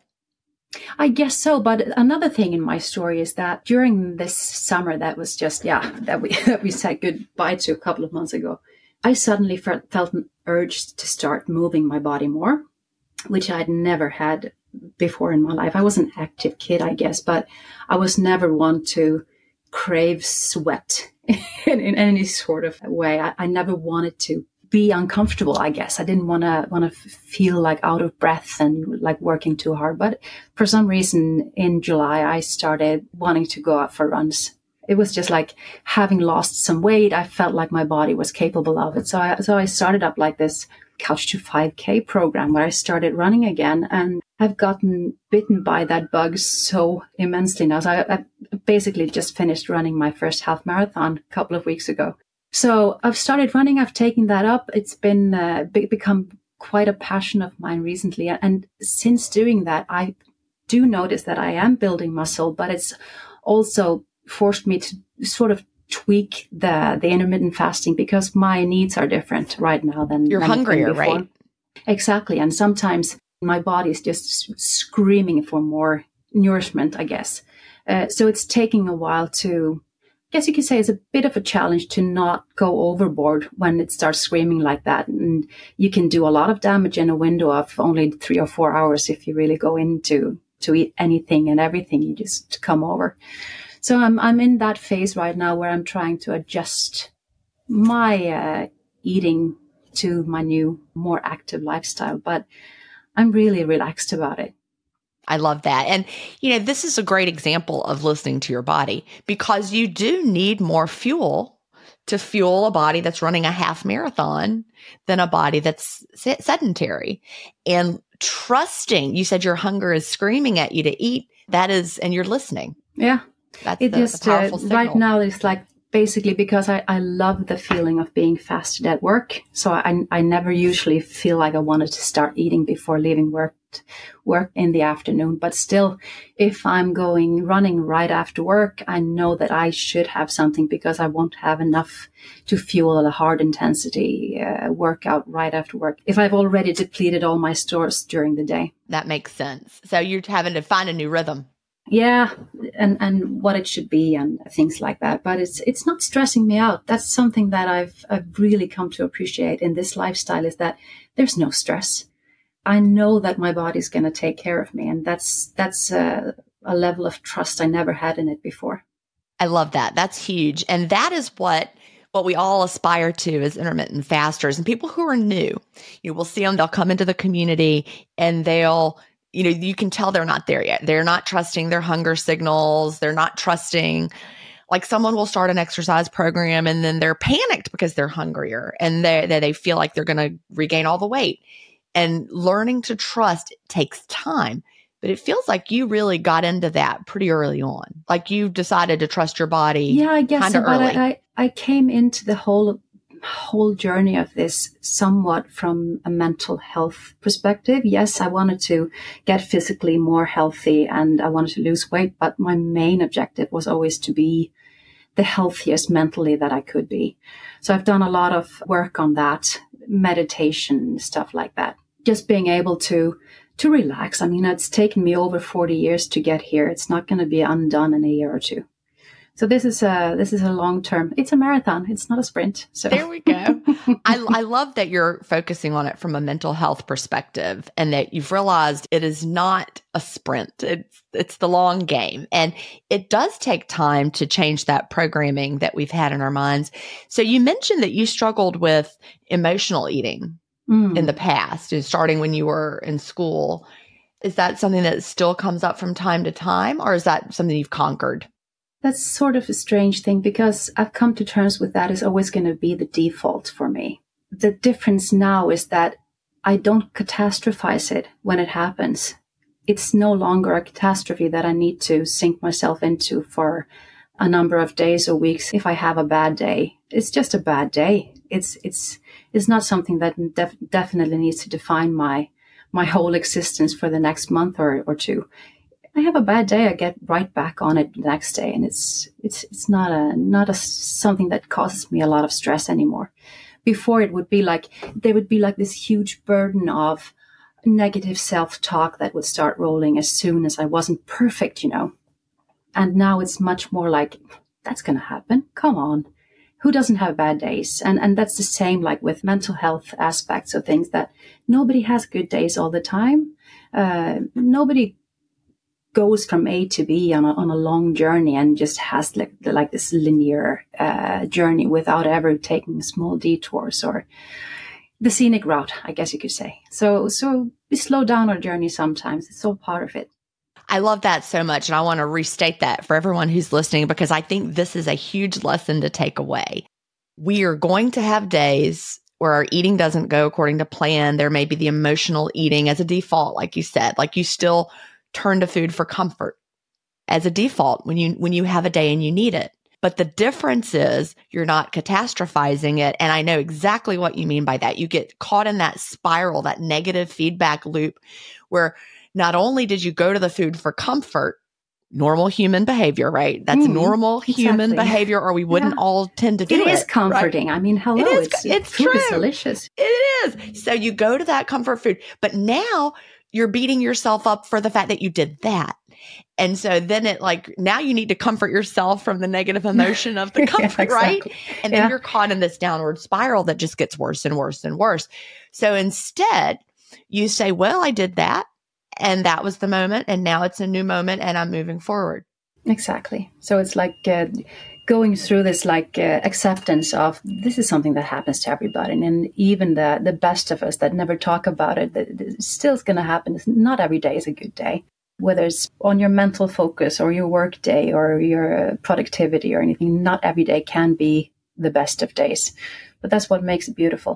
[SPEAKER 2] I guess so. But another thing in my story is that during this summer that was just, yeah, that we that we said goodbye to a couple of months ago, I suddenly felt, felt an urge to start moving my body more, which I'd never had before in my life. I was an active kid, I guess, but I was never one to crave sweat in, in any sort of way. I, I never wanted to be uncomfortable, I guess. I didn't want to want to feel like out of breath and like working too hard. But for some reason in July, I started wanting to go out for runs. It was just like having lost some weight. I felt like my body was capable of it. So I, so I started up like this Couch to five K program where I started running again, and I've gotten bitten by that bug so immensely now. So I, I basically just finished running my first half marathon a couple of weeks ago. So I've started running. I've taken that up. It's been uh, be- become quite a passion of mine recently. And since doing that, I do notice that I am building muscle, but it's also forced me to sort of tweak the, the intermittent fasting, because my needs are different right now than
[SPEAKER 1] you're
[SPEAKER 2] than
[SPEAKER 1] hungrier, right?
[SPEAKER 2] Exactly. And sometimes my body is just screaming for more nourishment, I guess. Uh, so it's taking a while to, I guess you could say it's a bit of a challenge to not go overboard when it starts screaming like that. And you can do a lot of damage in a window of only three or four hours if you really go into to eat anything and everything. You just come over. So I'm I'm in that phase right now where I'm trying to adjust my uh, eating to my new, more active lifestyle. But I'm really relaxed about it.
[SPEAKER 1] I love that. And, you know, this is a great example of listening to your body, because you do need more fuel to fuel a body that's running a half marathon than a body that's sedentary. And trusting, you said your hunger is screaming at you to eat, that is, and you're listening.
[SPEAKER 2] Yeah.
[SPEAKER 1] That's
[SPEAKER 2] it
[SPEAKER 1] the,
[SPEAKER 2] just,
[SPEAKER 1] the powerful
[SPEAKER 2] uh,
[SPEAKER 1] signal.
[SPEAKER 2] right now it's like basically because I, I love the feeling of being fasted at work. So I, I never usually feel like I wanted to start eating before leaving work work in the afternoon. But still, if I'm going running right after work, I know that I should have something because I won't have enough to fuel a hard intensity uh, workout right after work if I've already depleted all my stores during the day.
[SPEAKER 1] That makes sense. So you're having to find a new rhythm.
[SPEAKER 2] Yeah, and, and what it should be and things like that. But it's it's not stressing me out. That's something that I've I've really come to appreciate in this lifestyle, is that there's no stress. I know that my body's going to take care of me, and that's that's a, a level of trust I never had in it before.
[SPEAKER 1] I love that. That's huge, and that is what what we all aspire to as intermittent fasters and people who are new. You will see them; they'll come into the community and they'll. You know, you can tell they're not there yet. They're not trusting their hunger signals. They're not trusting, like someone will start an exercise program and then they're panicked because they're hungrier and they they, they feel like they're going to regain all the weight. And learning to trust takes time, but it feels like you really got into that pretty early on. Like you decided to trust your body.
[SPEAKER 2] Yeah, I guess so. But
[SPEAKER 1] early.
[SPEAKER 2] I, I came into the whole whole journey of this somewhat from a mental health perspective. Yes, I wanted to get physically more healthy and I wanted to lose weight, but my main objective was always to be the healthiest mentally that I could be. So I've done a lot of work on that, meditation, stuff like that. Just being able to to relax. I mean, it's taken me over forty years to get here. It's not going to be undone in a year or two. So this is a this is a long term. It's a marathon. It's not a sprint. So
[SPEAKER 1] there we go. I, I love that you're focusing on it from a mental health perspective, and that you've realized it is not a sprint. It's it's the long game, and it does take time to change that programming that we've had in our minds. So you mentioned that you struggled with emotional eating mm. in the past, starting when you were in school. Is that something that still comes up from time to time, or is that something you've conquered?
[SPEAKER 2] That's sort of a strange thing because I've come to terms with that is always going to be the default for me. The difference now is that I don't catastrophize it when it happens. It's no longer a catastrophe that I need to sink myself into for a number of days or weeks if I have a bad day. It's just a bad day. It's it's it's not something that def- definitely needs to define my my whole existence for the next month or, or two. I have a bad day, I get right back on it the next day, and it's it's it's not a not a something that causes me a lot of stress anymore. Before it would be like there would be like this huge burden of negative self-talk that would start rolling as soon as I wasn't perfect, you know. And now it's much more like that's going to happen. Come on, who doesn't have bad days? And and that's the same like with mental health aspects of things, that nobody has good days all the time. Uh, nobody goes from A to B on a, on a long journey and just has like, like this linear uh, journey without ever taking small detours or the scenic route, I guess you could say. So, so we slow down our journey sometimes. It's all part of it.
[SPEAKER 1] I love that so much. And I want to restate that for everyone who's listening, because I think this is a huge lesson to take away. We are going to have days where our eating doesn't go according to plan. There may be the emotional eating as a default, like you said, like you still turn to food for comfort as a default when you when you have a day and you need it. But the difference is you're not catastrophizing it. And I know exactly what you mean by that. You get caught in that spiral, that negative feedback loop, where not only did you go to the food for comfort, normal human behavior, right? That's mm, normal human exactly. behavior, or we wouldn't yeah. all tend to do it.
[SPEAKER 2] It is comforting. Right? I mean, hello,
[SPEAKER 1] it is,
[SPEAKER 2] it's,
[SPEAKER 1] it's
[SPEAKER 2] food
[SPEAKER 1] true.
[SPEAKER 2] is delicious.
[SPEAKER 1] It is. So you go to that comfort food, but now you're beating yourself up for the fact that you did that. And so then it like, now you need to comfort yourself from the negative emotion of the comfort, yeah, exactly. right? And then yeah. you're caught in this downward spiral that just gets worse and worse and worse. So instead you say, well, I did that and that was the moment. And now it's a new moment and I'm moving forward.
[SPEAKER 2] Exactly. So it's like uh, going through this like uh, acceptance of this is something that happens to everybody. And even the, the best of us that never talk about it, that it's still going to happen. Not every day is a good day, whether it's on your mental focus or your work day or your productivity or anything. Not every day can be the best of days, but that's what makes it beautiful.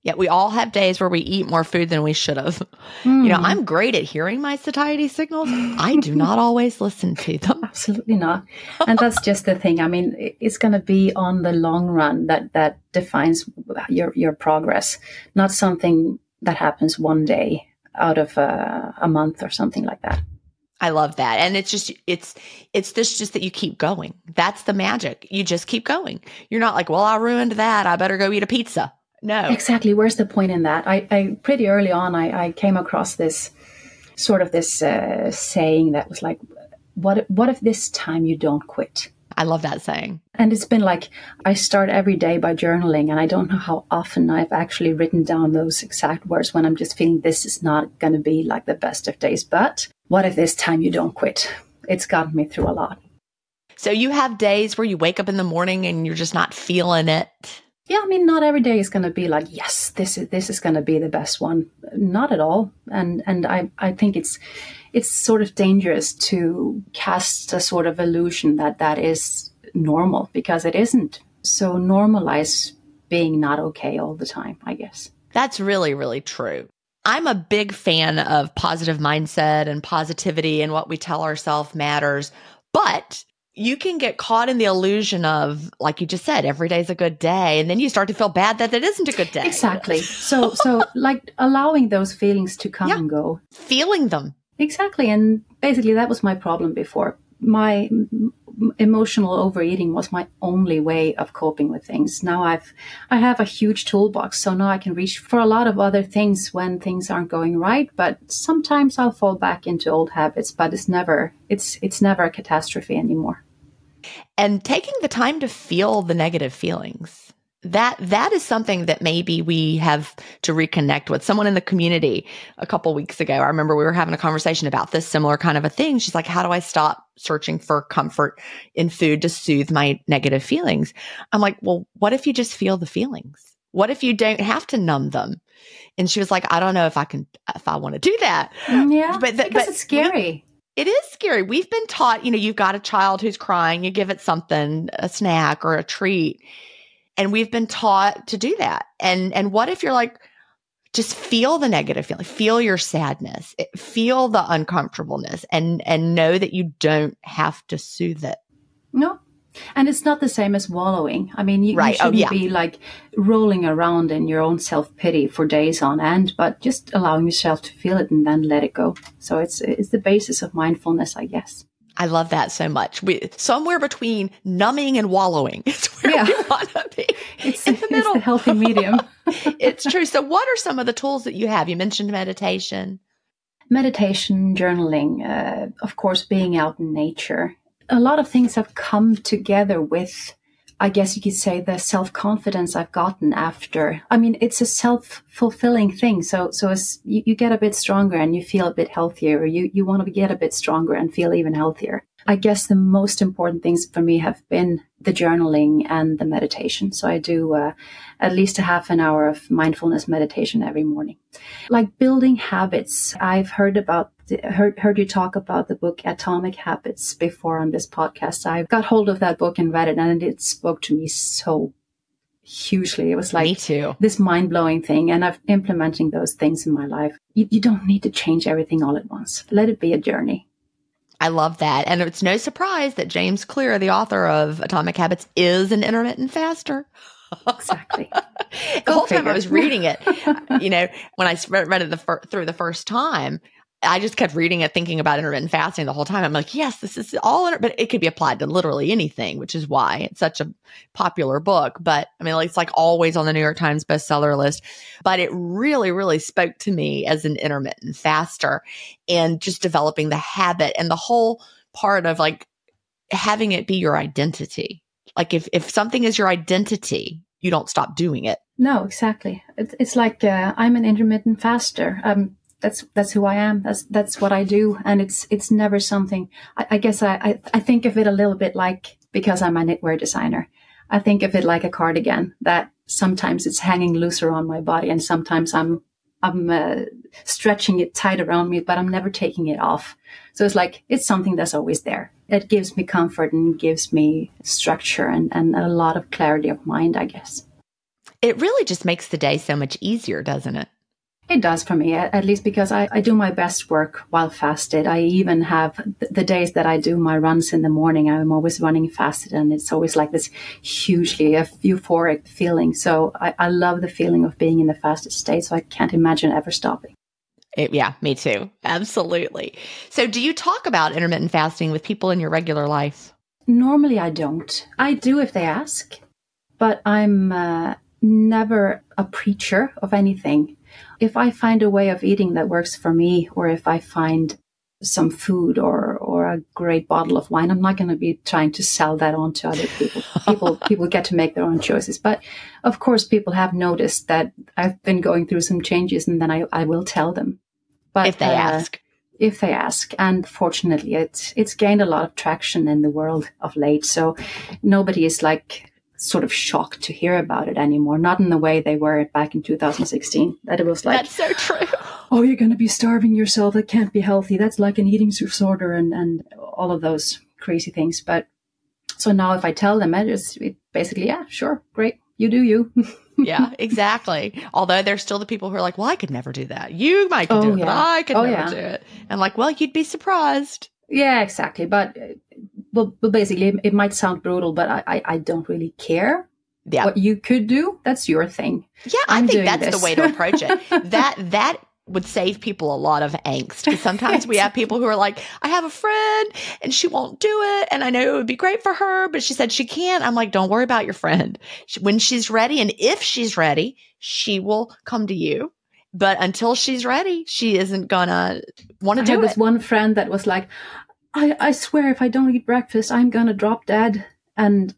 [SPEAKER 1] Yet we all have days where we eat more food than we should have. Mm. You know, I'm great at hearing my satiety signals. I do not always listen to them.
[SPEAKER 2] Absolutely not. And that's just the thing. I mean, it's going to be on the long run that, that defines your, your progress, not something that happens one day out of a, a month or something like that.
[SPEAKER 1] I love that. And it's just, it's, it's this just that you keep going. That's the magic. You just keep going. You're not like, well, I ruined that, I better go eat a pizza. No.
[SPEAKER 2] Exactly. Where's the point in that? I, I pretty early on, I, I came across this sort of this uh, saying that was like, what, what if this time you don't quit?
[SPEAKER 1] I love that saying.
[SPEAKER 2] And it's been like, I start every day by journaling, and I don't know how often I've actually written down those exact words when I'm just feeling this is not going to be like the best of days. But what if this time you don't quit? It's gotten me through a lot.
[SPEAKER 1] So you have days where you wake up in the morning and you're just not feeling it?
[SPEAKER 2] Yeah, I mean, not every day is going to be like, yes, this is this is going to be the best one. Not at all. And and I, I think it's it's sort of dangerous to cast a sort of illusion that that is normal, because it isn't. So normalize being not okay all the time, I guess.
[SPEAKER 1] That's really, really true. I'm a big fan of positive mindset and positivity, and what we tell ourselves matters. But you can get caught in the illusion of, like you just said, every day's a good day. And then you start to feel bad that it isn't a good day.
[SPEAKER 2] Exactly. So, so like allowing those feelings to come yeah. and go.
[SPEAKER 1] Feeling them.
[SPEAKER 2] Exactly. And basically that was my problem before. My m- emotional overeating was my only way of coping with things. Now I've, I have a huge toolbox. So now I can reach for a lot of other things when things aren't going right. But sometimes I'll fall back into old habits, but it's never, it's, it's never a catastrophe anymore.
[SPEAKER 1] And taking the time to feel the negative feelings, that that is something that maybe we have to reconnect with. Someone in the community a couple weeks ago, I remember we were having a conversation about this similar kind of a thing. She's like, how do I stop searching for comfort in food to soothe my negative feelings? I'm like, well, what if you just feel the feelings? What if you don't have to numb them? And she was like, I don't know if I can, if I want to do that.
[SPEAKER 2] Yeah, but th- because but it's scary.
[SPEAKER 1] We, It is scary. We've been taught, you know, you've got a child who's crying, you give it something, a snack or a treat. And we've been taught to do that. And and what if you're like, just feel the negative feeling, feel your sadness, feel the uncomfortableness, and and know that you don't have to soothe it.
[SPEAKER 2] No. And it's not the same as wallowing. I mean, you,
[SPEAKER 1] right.
[SPEAKER 2] you shouldn't
[SPEAKER 1] oh, yeah.
[SPEAKER 2] be like rolling around in your own self-pity for days on end, but just allowing yourself to feel it and then let it go. So it's it's the basis of mindfulness, I guess.
[SPEAKER 1] I love that so much. We, somewhere between numbing and wallowing is where yeah. we want to be.
[SPEAKER 2] It's in the middle. It's the healthy medium.
[SPEAKER 1] It's true. So what are some of the tools that you have? You mentioned meditation.
[SPEAKER 2] Meditation, journaling, uh, of course, being out in nature. A lot of things have come together with, I guess you could say, the self-confidence I've gotten after. I mean, it's a self-fulfilling thing. So, so as you, you get a bit stronger and you feel a bit healthier, or you, you want to get a bit stronger and feel even healthier. I guess the most important things for me have been the journaling and the meditation. So I do uh, at least a half an hour of mindfulness meditation every morning. Like building habits. I've heard about Heard, heard you talk about the book Atomic Habits before on this podcast. I got hold of that book and read it, and it spoke to me so hugely. It was like
[SPEAKER 1] me too.
[SPEAKER 2] This mind-blowing thing, and I'm implementing those things in my life. You, you don't need to change everything all at once. Let it be a journey.
[SPEAKER 1] I love that. And it's no surprise that James Clear, the author of Atomic Habits, is an intermittent faster.
[SPEAKER 2] Exactly.
[SPEAKER 1] The Go whole figure. time I was reading it, you know, when I read it the fir- through the first time, I just kept reading it, thinking about intermittent fasting the whole time. I'm like, yes, this is all, inter-, but it could be applied to literally anything, which is why it's such a popular book. But I mean, it's like always on the New York Times bestseller list. But it really, really spoke to me as an intermittent faster, and just developing the habit and the whole part of like having it be your identity. Like if, if something is your identity, you don't stop doing it.
[SPEAKER 2] No, exactly. It's, it's like uh, I'm an intermittent faster. Um, That's that's who I am. That's that's what I do, and it's it's never something. I, I guess I, I I think of it a little bit like, because I'm a knitwear designer, I think of it like a cardigan that sometimes it's hanging loose around my body, and sometimes I'm I'm uh, stretching it tight around me, but I'm never taking it off. So it's like it's something that's always there. It gives me comfort and gives me structure and and a lot of clarity of mind, I guess.
[SPEAKER 1] It really just makes the day so much easier, doesn't it?
[SPEAKER 2] It does for me, at least because I, I do my best work while fasted. I even have th- the days that I do my runs in the morning, I'm always running fasted, and it's always like this hugely euphoric feeling. So I, I love the feeling of being in the fasted state, so I can't imagine ever stopping.
[SPEAKER 1] It, yeah, me too. Absolutely. So do you talk about intermittent fasting with people in your regular life?
[SPEAKER 2] Normally I don't. I do if they ask, but I'm uh, never a preacher of anything. If I find a way of eating that works for me, or if I find some food or, or a great bottle of wine, I'm not going to be trying to sell that on to other people. People people get to make their own choices. But of course, people have noticed that I've been going through some changes, and then I, I will tell them. But
[SPEAKER 1] if they uh, ask.
[SPEAKER 2] If they ask. And fortunately, it's, it's gained a lot of traction in the world of late. So nobody is like sort of shocked to hear about it anymore. Not in the way they were back in two thousand sixteen. That it was like,
[SPEAKER 1] that's so true.
[SPEAKER 2] Oh, you're going to be starving yourself. That can't be healthy. That's like an eating disorder, and, and all of those crazy things. But so now if I tell them, it is it basically, yeah, sure, great. You do you.
[SPEAKER 1] Yeah, exactly. Although there's still the people who are like, well, I could never do that. You might could
[SPEAKER 2] oh,
[SPEAKER 1] do it,
[SPEAKER 2] yeah.
[SPEAKER 1] but I could
[SPEAKER 2] oh,
[SPEAKER 1] never
[SPEAKER 2] yeah.
[SPEAKER 1] do it. And like, well, you'd be surprised.
[SPEAKER 2] Yeah, exactly. But, well, but basically, it might sound brutal, but I, I, I don't really care.
[SPEAKER 1] Yeah.
[SPEAKER 2] What you could do, that's your thing.
[SPEAKER 1] Yeah,
[SPEAKER 2] I'm
[SPEAKER 1] I think that's
[SPEAKER 2] this.
[SPEAKER 1] the way to approach it. That that would save people a lot of angst. Because sometimes we have people who are like, I have a friend and she won't do it. And I know it would be great for her, but she said she can't. I'm like, don't worry about your friend. When she's ready, and if she's ready, she will come to you. But until she's ready, she isn't gonna want to do it.
[SPEAKER 2] I had this one friend that was like, I, I swear if I don't eat breakfast, I'm gonna drop dead. And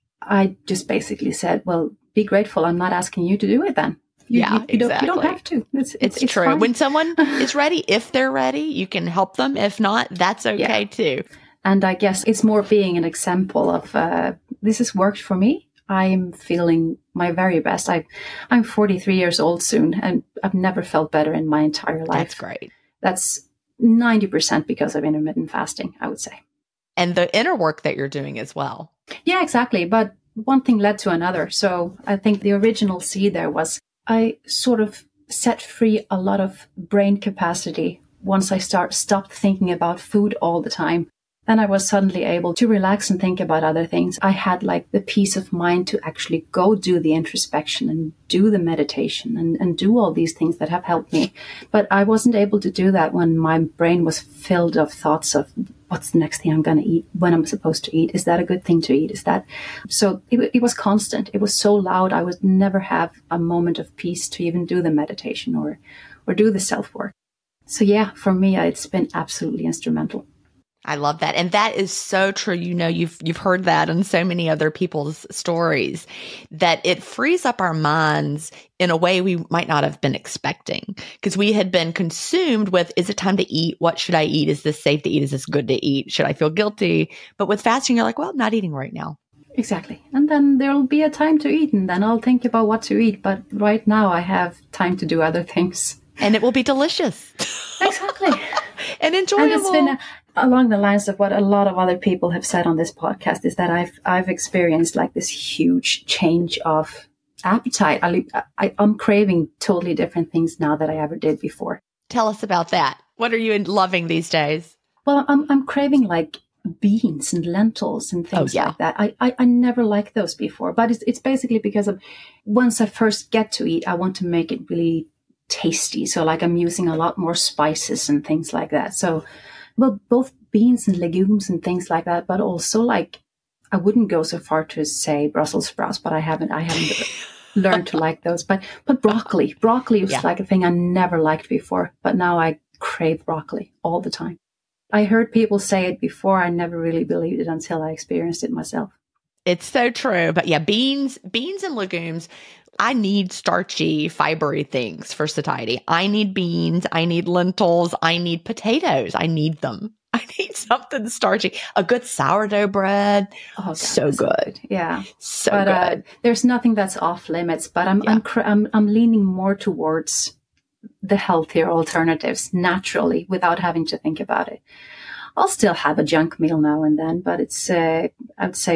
[SPEAKER 2] I just basically said, well, be grateful. I'm not asking you to do it then. You,
[SPEAKER 1] yeah,
[SPEAKER 2] you, you,
[SPEAKER 1] exactly.
[SPEAKER 2] don't, you don't have to. It's, it's,
[SPEAKER 1] it's,
[SPEAKER 2] it's
[SPEAKER 1] true.
[SPEAKER 2] fine.
[SPEAKER 1] When someone is ready, if they're ready, you can help them. If not, that's okay yeah. too.
[SPEAKER 2] And I guess it's more being an example of uh, this has worked for me. I'm feeling my very best. I, I'm forty-three years old soon, and I've never felt better in my entire life.
[SPEAKER 1] That's great.
[SPEAKER 2] That's ninety percent because of intermittent fasting, I would say.
[SPEAKER 1] And the inner work that you're doing as well.
[SPEAKER 2] Yeah, exactly. But one thing led to another. So I think the original seed there was I sort of set free a lot of brain capacity once I start stopped thinking about food all the time. Then I was suddenly able to relax and think about other things. I had like the peace of mind to actually go do the introspection and do the meditation and, and do all these things that have helped me. But I wasn't able to do that when my brain was filled of thoughts of what's the next thing I'm going to eat, when I'm supposed to eat. Is that a good thing to eat? Is that? So it, it was constant. It was so loud. I would never have a moment of peace to even do the meditation or, or do the self-work. So yeah, for me, it's been absolutely instrumental.
[SPEAKER 1] I love that. And that is so true. You know, you've, you've heard that in so many other people's stories, that it frees up our minds in a way we might not have been expecting, because we had been consumed with, is it time to eat? What should I eat? Is this safe to eat? Is this good to eat? Should I feel guilty? But with fasting, you're like, well, I'm not eating right now.
[SPEAKER 2] Exactly. And then there'll be a time to eat, and then I'll think about what to eat. But right now I have time to do other things.
[SPEAKER 1] And it will be delicious.
[SPEAKER 2] Exactly.
[SPEAKER 1] And enjoyable.
[SPEAKER 2] And it's been a, along the lines of what a lot of other people have said on this podcast, is that I've I've experienced like this huge change of appetite. I, I, I'm craving totally different things now than I ever did before.
[SPEAKER 1] Tell us about that. What are you loving these days?
[SPEAKER 2] Well, I'm I'm craving like beans and lentils and things oh, yeah. like that. I, I, I never liked those before, but it's it's basically because of once I first get to eat, I want to make it really tasty. So like I'm using a lot more spices and things like that. So, well, both beans and legumes and things like that, but also like, I wouldn't go so far to say Brussels sprouts, but I haven't, I haven't learned to like those, but, but broccoli, broccoli was yeah. like a thing I never liked before, but now I crave broccoli all the time. I heard people say it before. I never really believed it until I experienced it myself.
[SPEAKER 1] It's so true. But yeah, beans, beans and legumes, I need starchy, fibery things for satiety. I need beans. I need lentils. I need potatoes. I need them. I need something starchy. A good sourdough bread. Oh, God, so good. good.
[SPEAKER 2] Yeah.
[SPEAKER 1] So
[SPEAKER 2] but,
[SPEAKER 1] good.
[SPEAKER 2] Uh, there's nothing that's off limits, but I'm, yeah. I'm, cr- I'm, I'm leaning more towards the healthier alternatives naturally without having to think about it. I'll still have a junk meal now and then, but it's, uh, I'd say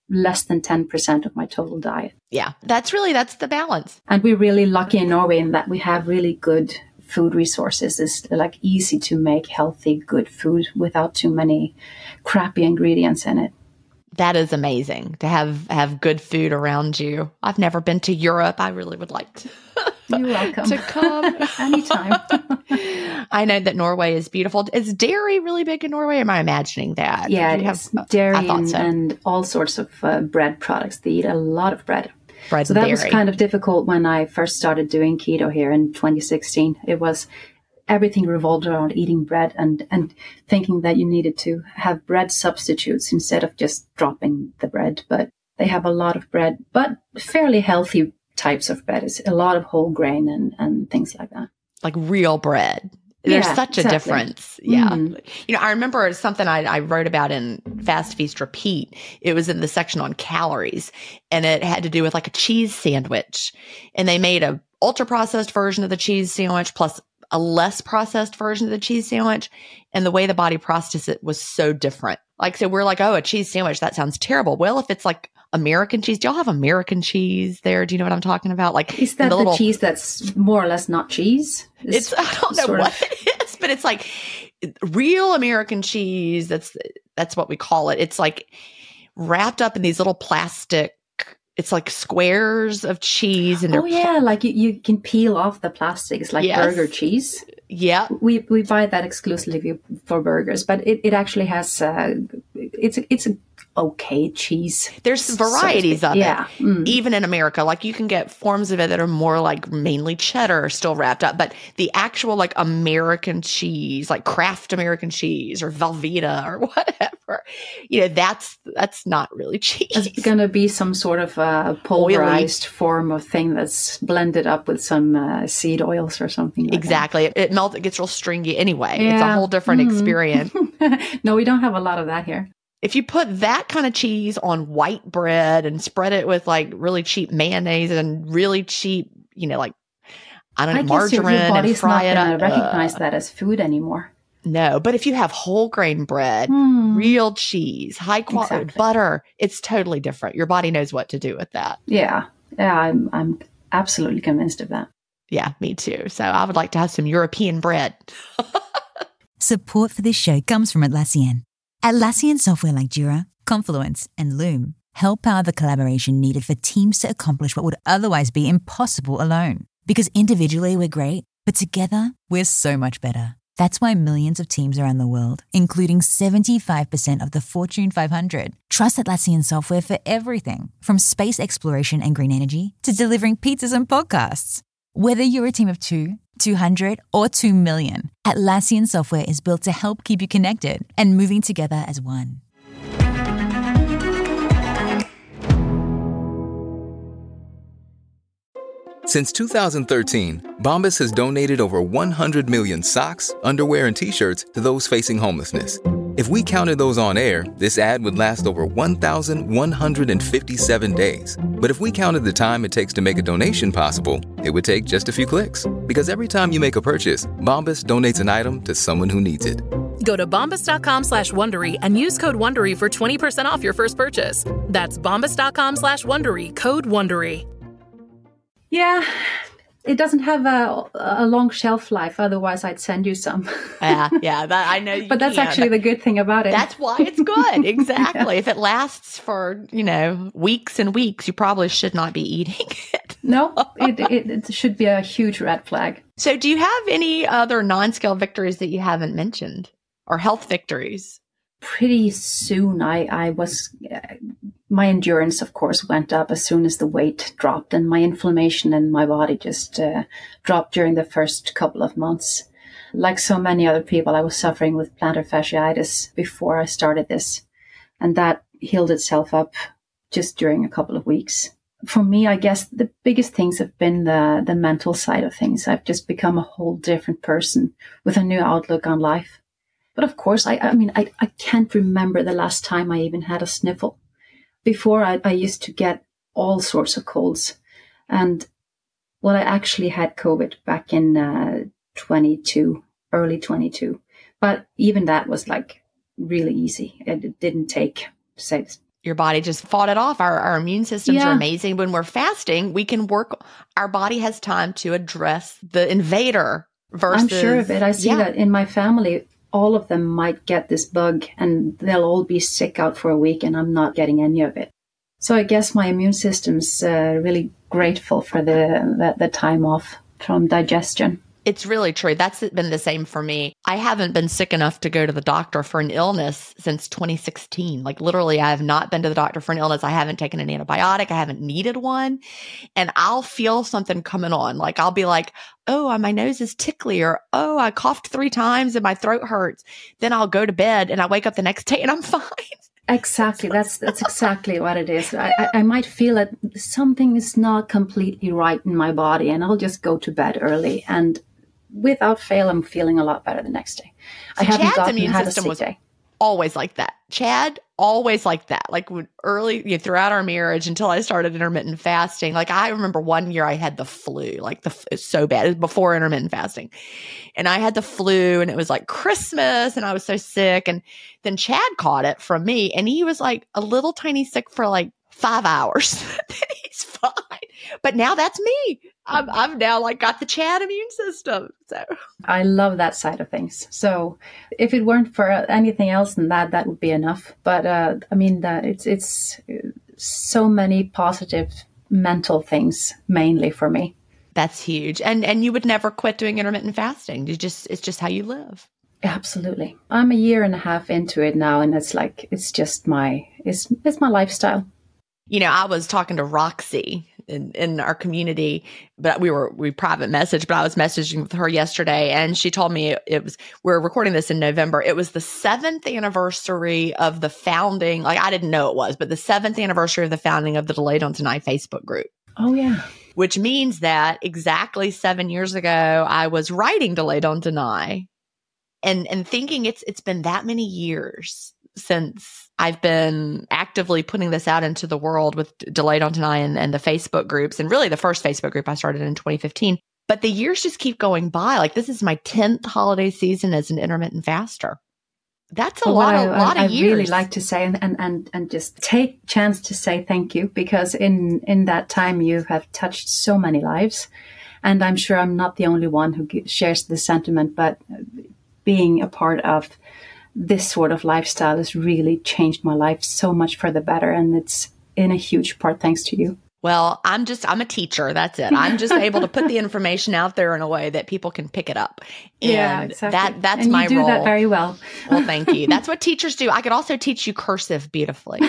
[SPEAKER 2] less than ten percent of my total diet.
[SPEAKER 1] Yeah, that's really, that's the balance.
[SPEAKER 2] And we're really lucky in Norway in that we have really good food resources. It's like easy to make healthy, good food without too many crappy ingredients in it.
[SPEAKER 1] That is amazing to have, have good food around you. I've never been to Europe. I really would like to.
[SPEAKER 2] You're welcome.
[SPEAKER 1] to come.
[SPEAKER 2] Anytime.
[SPEAKER 1] I know that Norway is beautiful. Is dairy really big in Norway? Am I imagining that?
[SPEAKER 2] Yeah,
[SPEAKER 1] it
[SPEAKER 2] it
[SPEAKER 1] have,
[SPEAKER 2] is. Dairy
[SPEAKER 1] I thought
[SPEAKER 2] and,
[SPEAKER 1] so.
[SPEAKER 2] and all sorts of uh, bread products. They eat a lot of bread.
[SPEAKER 1] Bread
[SPEAKER 2] so
[SPEAKER 1] and
[SPEAKER 2] that
[SPEAKER 1] dairy.
[SPEAKER 2] was kind of difficult when I first started doing keto here in twenty sixteen. It was everything revolved around eating bread and, and thinking that you needed to have bread substitutes instead of just dropping the bread. But they have a lot of bread, but fairly healthy types of bread. It's a lot of whole grain and, and things like that.
[SPEAKER 1] Like real bread. There's
[SPEAKER 2] Yeah,
[SPEAKER 1] such a
[SPEAKER 2] exactly.
[SPEAKER 1] difference. Yeah.
[SPEAKER 2] Mm-hmm.
[SPEAKER 1] You know, I remember something I, I wrote about in Fast Feast Repeat. It was in the section on calories, and it had to do with like a cheese sandwich. And they made a ultra processed version of the cheese sandwich plus a less processed version of the cheese sandwich. And the way the body processed it was so different. Like, so we're like, oh, a cheese sandwich, that sounds terrible. Well, if it's like American cheese, do y'all have American cheese there? Do you know what I'm talking about? Like,
[SPEAKER 2] Is that
[SPEAKER 1] the,
[SPEAKER 2] the,
[SPEAKER 1] little,
[SPEAKER 2] cheese that's more or less not cheese?
[SPEAKER 1] It's, I don't know
[SPEAKER 2] sort
[SPEAKER 1] what
[SPEAKER 2] of-
[SPEAKER 1] it is, but it's like real American cheese. That's, that's what we call it. It's like wrapped up in these little plastic, it's like squares of cheese. And
[SPEAKER 2] Oh
[SPEAKER 1] they're
[SPEAKER 2] yeah, like you, you can peel off the plastic. It's like
[SPEAKER 1] Yes.
[SPEAKER 2] burger cheese.
[SPEAKER 1] Yeah.
[SPEAKER 2] We we buy that exclusively for burgers, but it, it actually has uh, it's a, it's a okay cheese.
[SPEAKER 1] There's
[SPEAKER 2] so to
[SPEAKER 1] varieties
[SPEAKER 2] speak.
[SPEAKER 1] of
[SPEAKER 2] Yeah.
[SPEAKER 1] it,
[SPEAKER 2] Mm.
[SPEAKER 1] even in America. Like you can get forms of it that are more like mainly cheddar still wrapped up, but the actual like American cheese, like Kraft American cheese or Velveeta or whatever, you know, that's, that's not really cheese.
[SPEAKER 2] It's going to be some sort of uh, pulverized form of thing that's blended up with some uh, seed oils or something like
[SPEAKER 1] Exactly. It, it melts, it gets real stringy anyway. It's a
[SPEAKER 2] Yeah.
[SPEAKER 1] whole different
[SPEAKER 2] Mm.
[SPEAKER 1] experience.
[SPEAKER 2] that. No, we don't have a lot of that here.
[SPEAKER 1] If you put that kind of cheese on white bread and spread it with like really cheap mayonnaise and really cheap, you know, like, I don't know,
[SPEAKER 2] I guess your,
[SPEAKER 1] margarine
[SPEAKER 2] your
[SPEAKER 1] and
[SPEAKER 2] body's not
[SPEAKER 1] fry it
[SPEAKER 2] going
[SPEAKER 1] up.
[SPEAKER 2] to recognize
[SPEAKER 1] uh,
[SPEAKER 2] that as food anymore.
[SPEAKER 1] No, but if you have whole grain bread,
[SPEAKER 2] Hmm.
[SPEAKER 1] real cheese, high quality
[SPEAKER 2] Exactly.
[SPEAKER 1] butter, it's totally different. Your body knows what to do with that.
[SPEAKER 2] Yeah, yeah, I'm I'm absolutely convinced of that.
[SPEAKER 1] Yeah, me too. So I would like to have some European bread.
[SPEAKER 3] Support for this show comes from Atlassian. Atlassian software like Jira, Confluence, and Loom help power the collaboration needed for teams to accomplish what would otherwise be impossible alone. Because individually we're great, but together we're so much better. That's why millions of teams around the world, including seventy-five percent of the Fortune five hundred, trust Atlassian software for everything from space exploration and green energy to delivering pizzas and podcasts. Whether you're a team of two, two hundred, or two million, Atlassian software is built to help keep you connected and moving together as one.
[SPEAKER 4] Since two thousand thirteen, Bombas has donated over one hundred million socks, underwear, and T-shirts to those facing homelessness. If we counted those on air, this ad would last over one thousand one hundred fifty-seven days. But if we counted the time it takes to make a donation possible, it would take just a few clicks. Because every time you make a purchase, Bombas donates an item to someone who needs it.
[SPEAKER 5] Go to bombas.com slash Wondery and use code Wondery for twenty percent off your first purchase. That's bombas.com slash Wondery, code Wondery.
[SPEAKER 2] Yeah, it doesn't have a a long shelf life. Otherwise, I'd send you some.
[SPEAKER 1] Yeah, yeah, that I know. You
[SPEAKER 2] But that's
[SPEAKER 1] can.
[SPEAKER 2] actually the good thing about it.
[SPEAKER 1] That's why it's good. Exactly. If it lasts for, you know, weeks and weeks, you probably should not be eating it.
[SPEAKER 2] No, it, it it should be a huge red flag.
[SPEAKER 1] So do you have any other non-scale victories that you haven't mentioned or health victories?
[SPEAKER 2] Pretty soon, I I was uh, my endurance, of course, went up as soon as the weight dropped, and my inflammation in my body just uh, dropped during the first couple of months. Like so many other people, I was suffering with plantar fasciitis before I started this, and that healed itself up just during a couple of weeks. For me, I guess the biggest things have been the the mental side of things. I've just become a whole different person with a new outlook on life. But of course, I, I mean, I, I can't remember the last time I even had a sniffle. Before, I, I used to get all sorts of colds. And, well, I actually had COVID back in uh, twenty-two, early twenty-two. But even that was like really easy. It didn't take, say,
[SPEAKER 1] Your body just fought it off. Our, our immune systems
[SPEAKER 2] Yeah.
[SPEAKER 1] are amazing. When we're fasting, we can work, our body has time to address the invader versus.
[SPEAKER 2] I'm sure of it. I see
[SPEAKER 1] yeah.
[SPEAKER 2] that in my family, all of them might get this bug and they'll all be sick out for a week and I'm not getting any of it. So I guess my immune system's uh, really grateful for the, the the time off from digestion.
[SPEAKER 1] It's really true. That's been the same for me. I haven't been sick enough to go to the doctor for an illness since twenty sixteen. Like literally, I have not been to the doctor for an illness. I haven't taken an antibiotic. I haven't needed one. And I'll feel something coming on. Like I'll be like, oh, my nose is tickly, or oh, I coughed three times and my throat hurts. Then I'll go to bed and I wake up the next day and I'm fine.
[SPEAKER 2] Exactly. That's that's exactly what it is. I, I, I might feel that something is not completely right in my body and I'll just go to bed early. And without fail, I'm feeling a lot better the next day.
[SPEAKER 1] So
[SPEAKER 2] I haven't
[SPEAKER 1] Chad's
[SPEAKER 2] gotten
[SPEAKER 1] immune
[SPEAKER 2] had a
[SPEAKER 1] system
[SPEAKER 2] sick
[SPEAKER 1] was
[SPEAKER 2] day.
[SPEAKER 1] always like that. Chad, always like that. Like when early, you know, throughout our marriage until I started intermittent fasting. Like I remember one year I had the flu, like the, it's so bad. It was before intermittent fasting. And I had the flu and it was like Christmas and I was so sick. And then Chad caught it from me and he was like a little tiny sick for like five hours. Then he's fine. But now that's me. I'm, I've now like got the Chad immune system. So
[SPEAKER 2] I love that side of things. So if it weren't for anything else than that, that would be enough. But uh, I mean, that it's it's so many positive mental things mainly for me.
[SPEAKER 1] that's huge. And and you would never quit doing intermittent fasting. You just it's just how you live.
[SPEAKER 2] Absolutely. I'm a year and a half into it now, and it's like it's just my it's it's my lifestyle.
[SPEAKER 1] You know, I was talking to Roxy in, in our community, but we were, we private messaged, but I was messaging with her yesterday and she told me it, it was, we're recording this in November. It was the seventh anniversary of the founding. Like I didn't know it was, but the seventh anniversary of the founding of the Delay Don't Deny Facebook group.
[SPEAKER 2] Oh yeah.
[SPEAKER 1] Which means that exactly seven years ago, I was writing Delay Don't Deny and, and thinking it's, it's been that many years since I've been actively putting this out into the world with Delay Don't Deny and, and the Facebook groups, and really the first Facebook group I started in twenty fifteen. But the years just keep going by. Like this is my tenth holiday season as an intermittent faster. That's a
[SPEAKER 2] well,
[SPEAKER 1] lot,
[SPEAKER 2] I,
[SPEAKER 1] a lot
[SPEAKER 2] I,
[SPEAKER 1] of
[SPEAKER 2] I
[SPEAKER 1] years.
[SPEAKER 2] really like to say and, and, and, and just take chance to say thank you, because in, in that time you have touched so many lives. And I'm sure I'm not the only one who shares the sentiment, but being a part of this sort of lifestyle has really changed my life so much for the better. And it's in a huge part thanks to you.
[SPEAKER 1] Well, I'm just, I'm a teacher. That's it. I'm just able to put the information out there in a way that people can pick it up. And
[SPEAKER 2] yeah, exactly.
[SPEAKER 1] that, that's
[SPEAKER 2] and
[SPEAKER 1] my
[SPEAKER 2] you do
[SPEAKER 1] role.
[SPEAKER 2] that very well.
[SPEAKER 1] Well, thank you. That's what teachers do. I could also teach you cursive beautifully.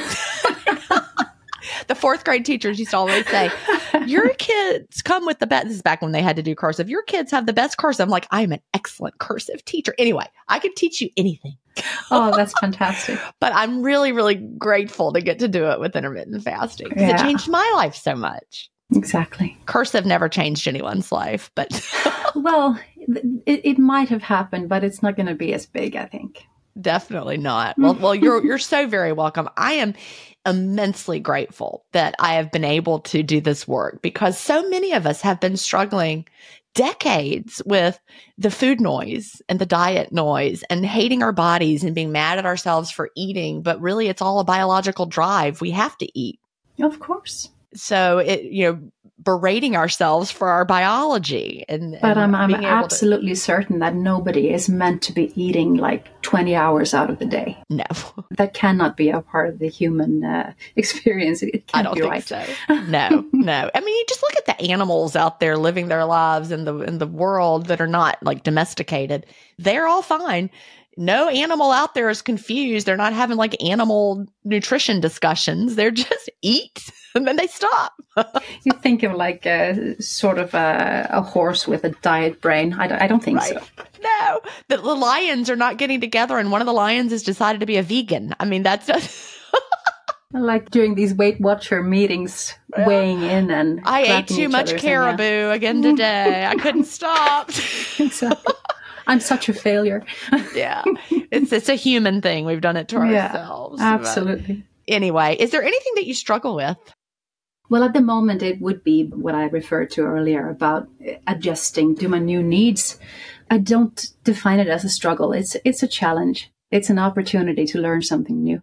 [SPEAKER 1] The fourth grade teachers used to always say, your kids come with the best. This is back when they had to do cursive. Your kids have the best cursive. I'm like, I'm an excellent cursive teacher. Anyway, I could teach you anything.
[SPEAKER 2] Oh, that's fantastic.
[SPEAKER 1] But I'm really, really grateful to get to do it with intermittent fasting because
[SPEAKER 2] Yeah.
[SPEAKER 1] it changed my life so much.
[SPEAKER 2] Exactly.
[SPEAKER 1] Cursive never changed anyone's life, but
[SPEAKER 2] Well, it, it might have happened, but it's not going to be as big, I think.
[SPEAKER 1] definitely not. Well, well, you're you're so very welcome. I am immensely grateful that I have been able to do this work because so many of us have been struggling decades with the food noise and the diet noise and hating our bodies and being mad at ourselves for eating. But really, it's all a biological drive. We have to eat.
[SPEAKER 2] Of course.
[SPEAKER 1] So it, you know, berating ourselves for our biology. And,
[SPEAKER 2] But
[SPEAKER 1] and
[SPEAKER 2] I'm, I'm
[SPEAKER 1] being able to-
[SPEAKER 2] absolutely certain that nobody is meant to be eating like twenty hours out of the day.
[SPEAKER 1] no,
[SPEAKER 2] That cannot be a part of the human uh, experience. It can't
[SPEAKER 1] I don't
[SPEAKER 2] be
[SPEAKER 1] think
[SPEAKER 2] right.
[SPEAKER 1] so. No, no. I mean, you just look at the animals out there living their lives in the in the world that are not like domesticated. They're all fine. No animal out there is confused. They're not having like animal nutrition discussions. They're just eat and then they stop.
[SPEAKER 2] You think of like a sort of a, a horse with a diet brain. I don't, I don't think
[SPEAKER 1] Right.
[SPEAKER 2] so.
[SPEAKER 1] No, the, the lions are not getting together and one of the lions has decided to be a vegan. I mean, that's just...
[SPEAKER 2] Like during these Weight Watcher meetings, weighing in and
[SPEAKER 1] I ate
[SPEAKER 2] clapping
[SPEAKER 1] too
[SPEAKER 2] each
[SPEAKER 1] much
[SPEAKER 2] other's in, yeah.
[SPEAKER 1] caribou again today. I couldn't stop.
[SPEAKER 2] Exactly. I'm such a failure.
[SPEAKER 1] Yeah. It's it's a human thing. We've done it to
[SPEAKER 2] Yeah,
[SPEAKER 1] ourselves.
[SPEAKER 2] absolutely.
[SPEAKER 1] But anyway, is there anything that you struggle with?
[SPEAKER 2] Well, at the moment, it would be what I referred to earlier about adjusting to my new needs. I don't define it as a struggle. It's it's a challenge. It's an opportunity to learn something new.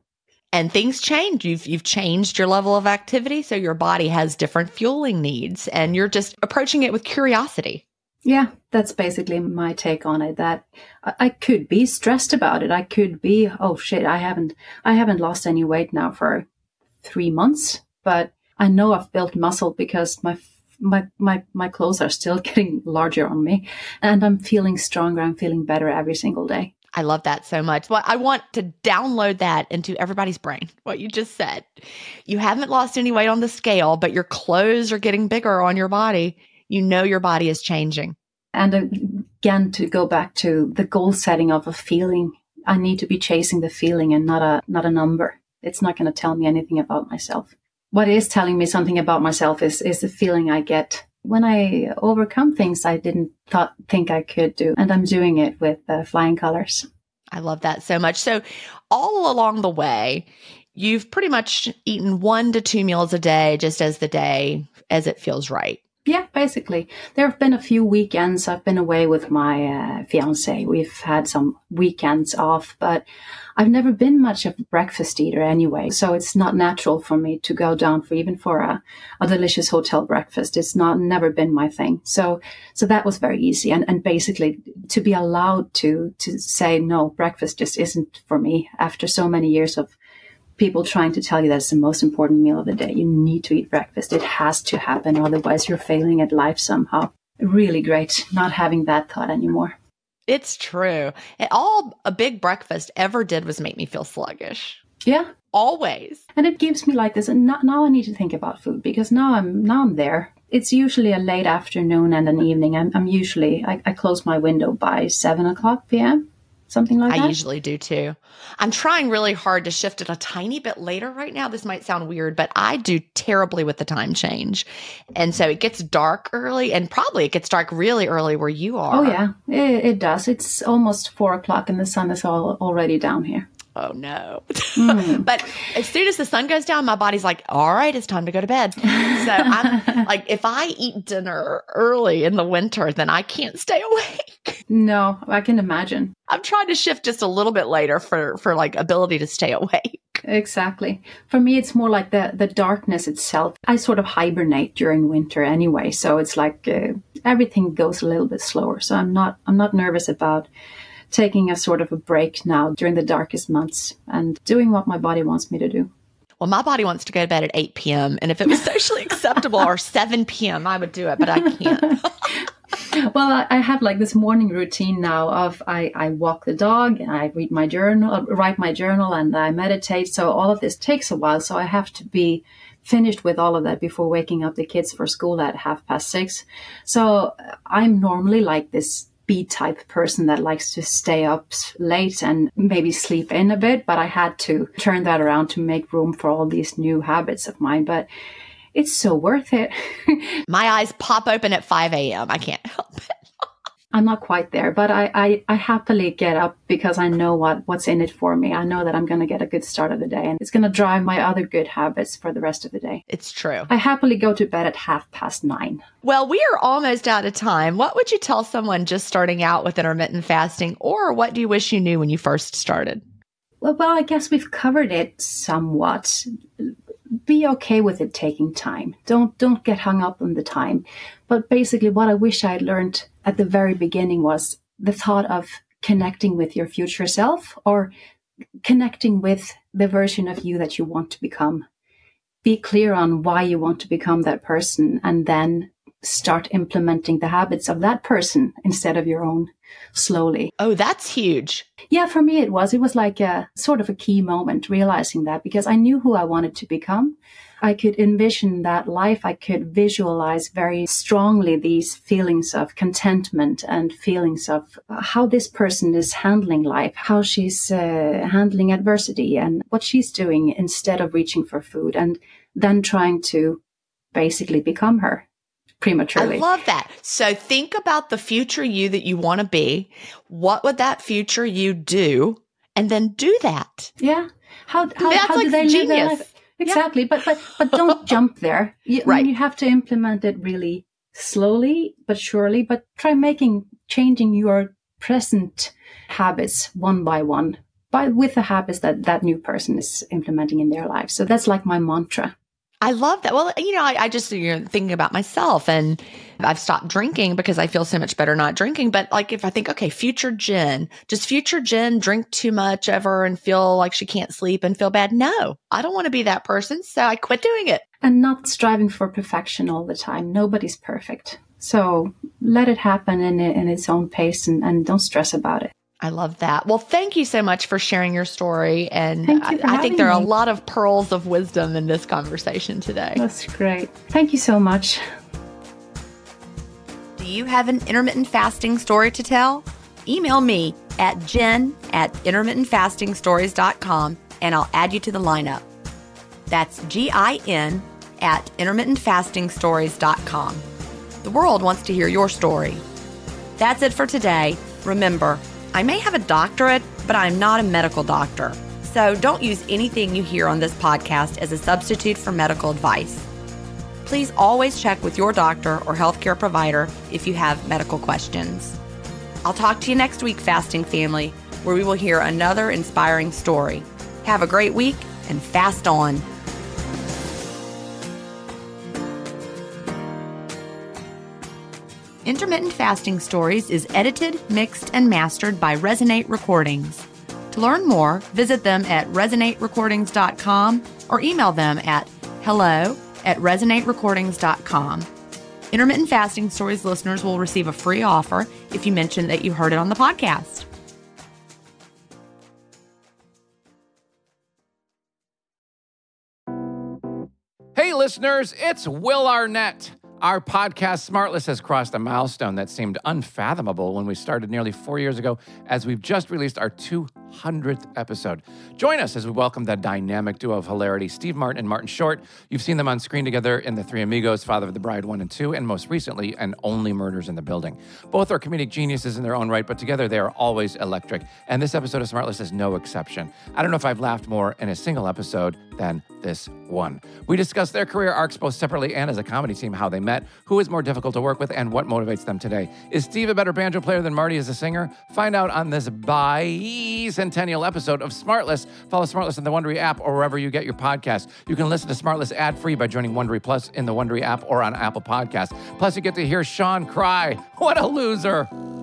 [SPEAKER 1] And things change. You've you've changed your level of activity, so your body has different fueling needs, and you're just approaching it with curiosity.
[SPEAKER 2] Yeah, that's basically my take on it. That I, I could be stressed about it. I could be, oh shit, I haven't I haven't lost any weight now for three months, but I know I've built muscle because my my my my clothes are still getting larger on me, and I'm feeling stronger. I'm feeling better every single day.
[SPEAKER 1] I love that so much. Well, I want to download that into everybody's brain, what you just said. You haven't lost any weight on the scale, but your clothes are getting bigger on your body. You know your body is changing.
[SPEAKER 2] And again, to go back to the goal setting of a feeling, I need to be chasing the feeling and not a not a number. It's not going to tell me anything about myself. What is telling me something about myself is, is the feeling I get when I overcome things I didn't thought, think I could do. And I'm doing it with uh, flying colors.
[SPEAKER 1] I love that so much. So all along the way, you've pretty much eaten one to two meals a day, just as the day, as it feels right.
[SPEAKER 2] Yeah, basically. There have been a few weekends I've been away with my uh, fiance. We've had some weekends off, but I've never been much of a breakfast eater anyway. So it's not natural for me to go down for even for a, a delicious hotel breakfast. It's not never been my thing. So so that was very easy. And, and basically to be allowed to to say, no, breakfast just isn't for me after so many years of people trying to tell you that it's the most important meal of the day. You need to eat breakfast. It has to happen. Otherwise, you're failing at life somehow. Really great not having that thought anymore.
[SPEAKER 1] It's true. And all a big breakfast ever did was make me feel sluggish.
[SPEAKER 2] Yeah.
[SPEAKER 1] Always.
[SPEAKER 2] And it gives me like this. And now, now I need to think about food because now I'm now I'm there. It's usually a late afternoon and an evening. I'm, I'm usually, I, I close my window by seven o'clock p.m., something like
[SPEAKER 1] I
[SPEAKER 2] that.
[SPEAKER 1] I usually do too. I'm trying really hard to shift it a tiny bit later right now. This might sound weird, but I do terribly with the time change. And so it gets dark early, and probably it gets dark really early where you are.
[SPEAKER 2] Oh, yeah, it, it does. It's almost four o'clock and the sun is all already down here.
[SPEAKER 1] Oh, no.
[SPEAKER 2] Mm.
[SPEAKER 1] But as soon as the sun goes down, my body's like, all right, it's time to go to bed. So I'm like, if I eat dinner early in the winter, then I can't stay awake.
[SPEAKER 2] No, I can imagine.
[SPEAKER 1] I'm trying to shift just a little bit later for, for like ability to stay awake.
[SPEAKER 2] Exactly. For me, it's more like the, the darkness itself. I sort of hibernate during winter anyway. So it's like uh, everything goes a little bit slower. So I'm not, I'm not nervous about taking a sort of a break now during the darkest months and doing what my body wants me to do.
[SPEAKER 1] Well, my body wants to go to bed at eight p.m. And if it was socially acceptable or seven p.m., I would do it, but I can't.
[SPEAKER 2] Well, I have like this morning routine now of I, I walk the dog and I read my journal, write my journal and I meditate. So all of this takes a while. So I have to be finished with all of that before waking up the kids for school at half past six. So I'm normally like this B-type person that likes to stay up late and maybe sleep in a bit, but I had to turn that around to make room for all these new habits of mine. But it's so worth it.
[SPEAKER 1] My eyes pop open at five a.m. I can't help it.
[SPEAKER 2] I'm not quite there, but I, I, I happily get up because I know what, what's in it for me. I know that I'm going to get a good start of the day and it's going to drive my other good habits for the rest of the day.
[SPEAKER 1] It's true.
[SPEAKER 2] I happily go to bed at half past nine.
[SPEAKER 1] Well, we are almost out of time. What would you tell someone just starting out with intermittent fasting, or what do you wish you knew when you first started?
[SPEAKER 2] Well, well, I guess we've covered it somewhat. Be okay with it taking time. Don't don't get hung up on the time. But basically what I wish I had learned at the very beginning was the thought of connecting with your future self or connecting with the version of you that you want to become. Be clear on why you want to become that person and then start implementing the habits of that person instead of your own slowly.
[SPEAKER 1] Oh, that's huge.
[SPEAKER 2] Yeah, for me it was. It was like a sort of a key moment realizing that because I knew who I wanted to become. I could envision that life. I could visualize very strongly these feelings of contentment and feelings of how this person is handling life, how she's uh, handling adversity and what she's doing instead of reaching for food and then trying to basically become her. Prematurely.
[SPEAKER 1] I love that. So think about the future you that you want to be. What would that future you do? And then do that.
[SPEAKER 2] Yeah. How how,
[SPEAKER 1] That's
[SPEAKER 2] how
[SPEAKER 1] like
[SPEAKER 2] do they
[SPEAKER 1] genius.
[SPEAKER 2] live their life? Exactly. Yeah. But but but don't jump there. You,
[SPEAKER 1] right.
[SPEAKER 2] I mean, you have to implement it really slowly but surely. But try making changing your present habits one by one. by with the habits that that new person is implementing in their life. So that's like my mantra.
[SPEAKER 1] I love that. Well, you know, I, I just, you know, thinking about myself, and I've stopped drinking because I feel so much better not drinking. But like, if I think, okay, future Jen, does future Jen drink too much ever and feel like she can't sleep and feel bad? No, I don't want to be that person. So I quit doing it.
[SPEAKER 2] And not striving for perfection all the time. Nobody's perfect. So let it happen in, in its own pace, and, and don't stress about it.
[SPEAKER 1] I love that. Well, thank you so much for sharing your story. And
[SPEAKER 2] I,
[SPEAKER 1] I think there are
[SPEAKER 2] me.
[SPEAKER 1] a lot of pearls of wisdom in this conversation today.
[SPEAKER 2] That's great. Thank you so much.
[SPEAKER 1] Do you have an intermittent fasting story to tell? Email me at jen at intermittent fasting stories dot com and I'll add you to the lineup. That's G I N at intermittent fasting stories dot com. The world wants to hear your story. That's it for today. Remember, I may have a doctorate, but I'm not a medical doctor. So don't use anything you hear on this podcast as a substitute for medical advice. Please always check with your doctor or healthcare provider if you have medical questions. I'll talk to you next week, Fasting Family, where we will hear another inspiring story. Have a great week and fast on. Intermittent Fasting Stories is edited, mixed, and mastered by Resonate Recordings. To learn more, visit them at resonate recordings dot com or email them at hello at resonate recordings dot com. Intermittent Fasting Stories listeners will receive a free offer if you mention that you heard it on the podcast.
[SPEAKER 6] Hey, listeners, it's Will Arnett. Our podcast, Smartless, has crossed a milestone that seemed unfathomable when we started nearly four years ago, as we've just released our two hundredth episode. Join us as we welcome the dynamic duo of hilarity, Steve Martin and Martin Short. You've seen them on screen together in The Three Amigos, Father of the Bride one and two, and most recently, and Only Murders in the Building. Both are comedic geniuses in their own right, but together they are always electric. And this episode of Smartless is no exception. I don't know if I've laughed more in a single episode than this one. We discuss their career arcs both separately and as a comedy team, how they met, who is more difficult to work with, and what motivates them today. Is Steve a better banjo player than Marty as a singer? Find out on this bicentennial episode of Smartless. Follow Smartless in the Wondery app or wherever you get your podcasts. You can listen to Smartless ad-free by joining Wondery Plus in the Wondery app or on Apple Podcasts. Plus, you get to hear Sean cry. What a loser.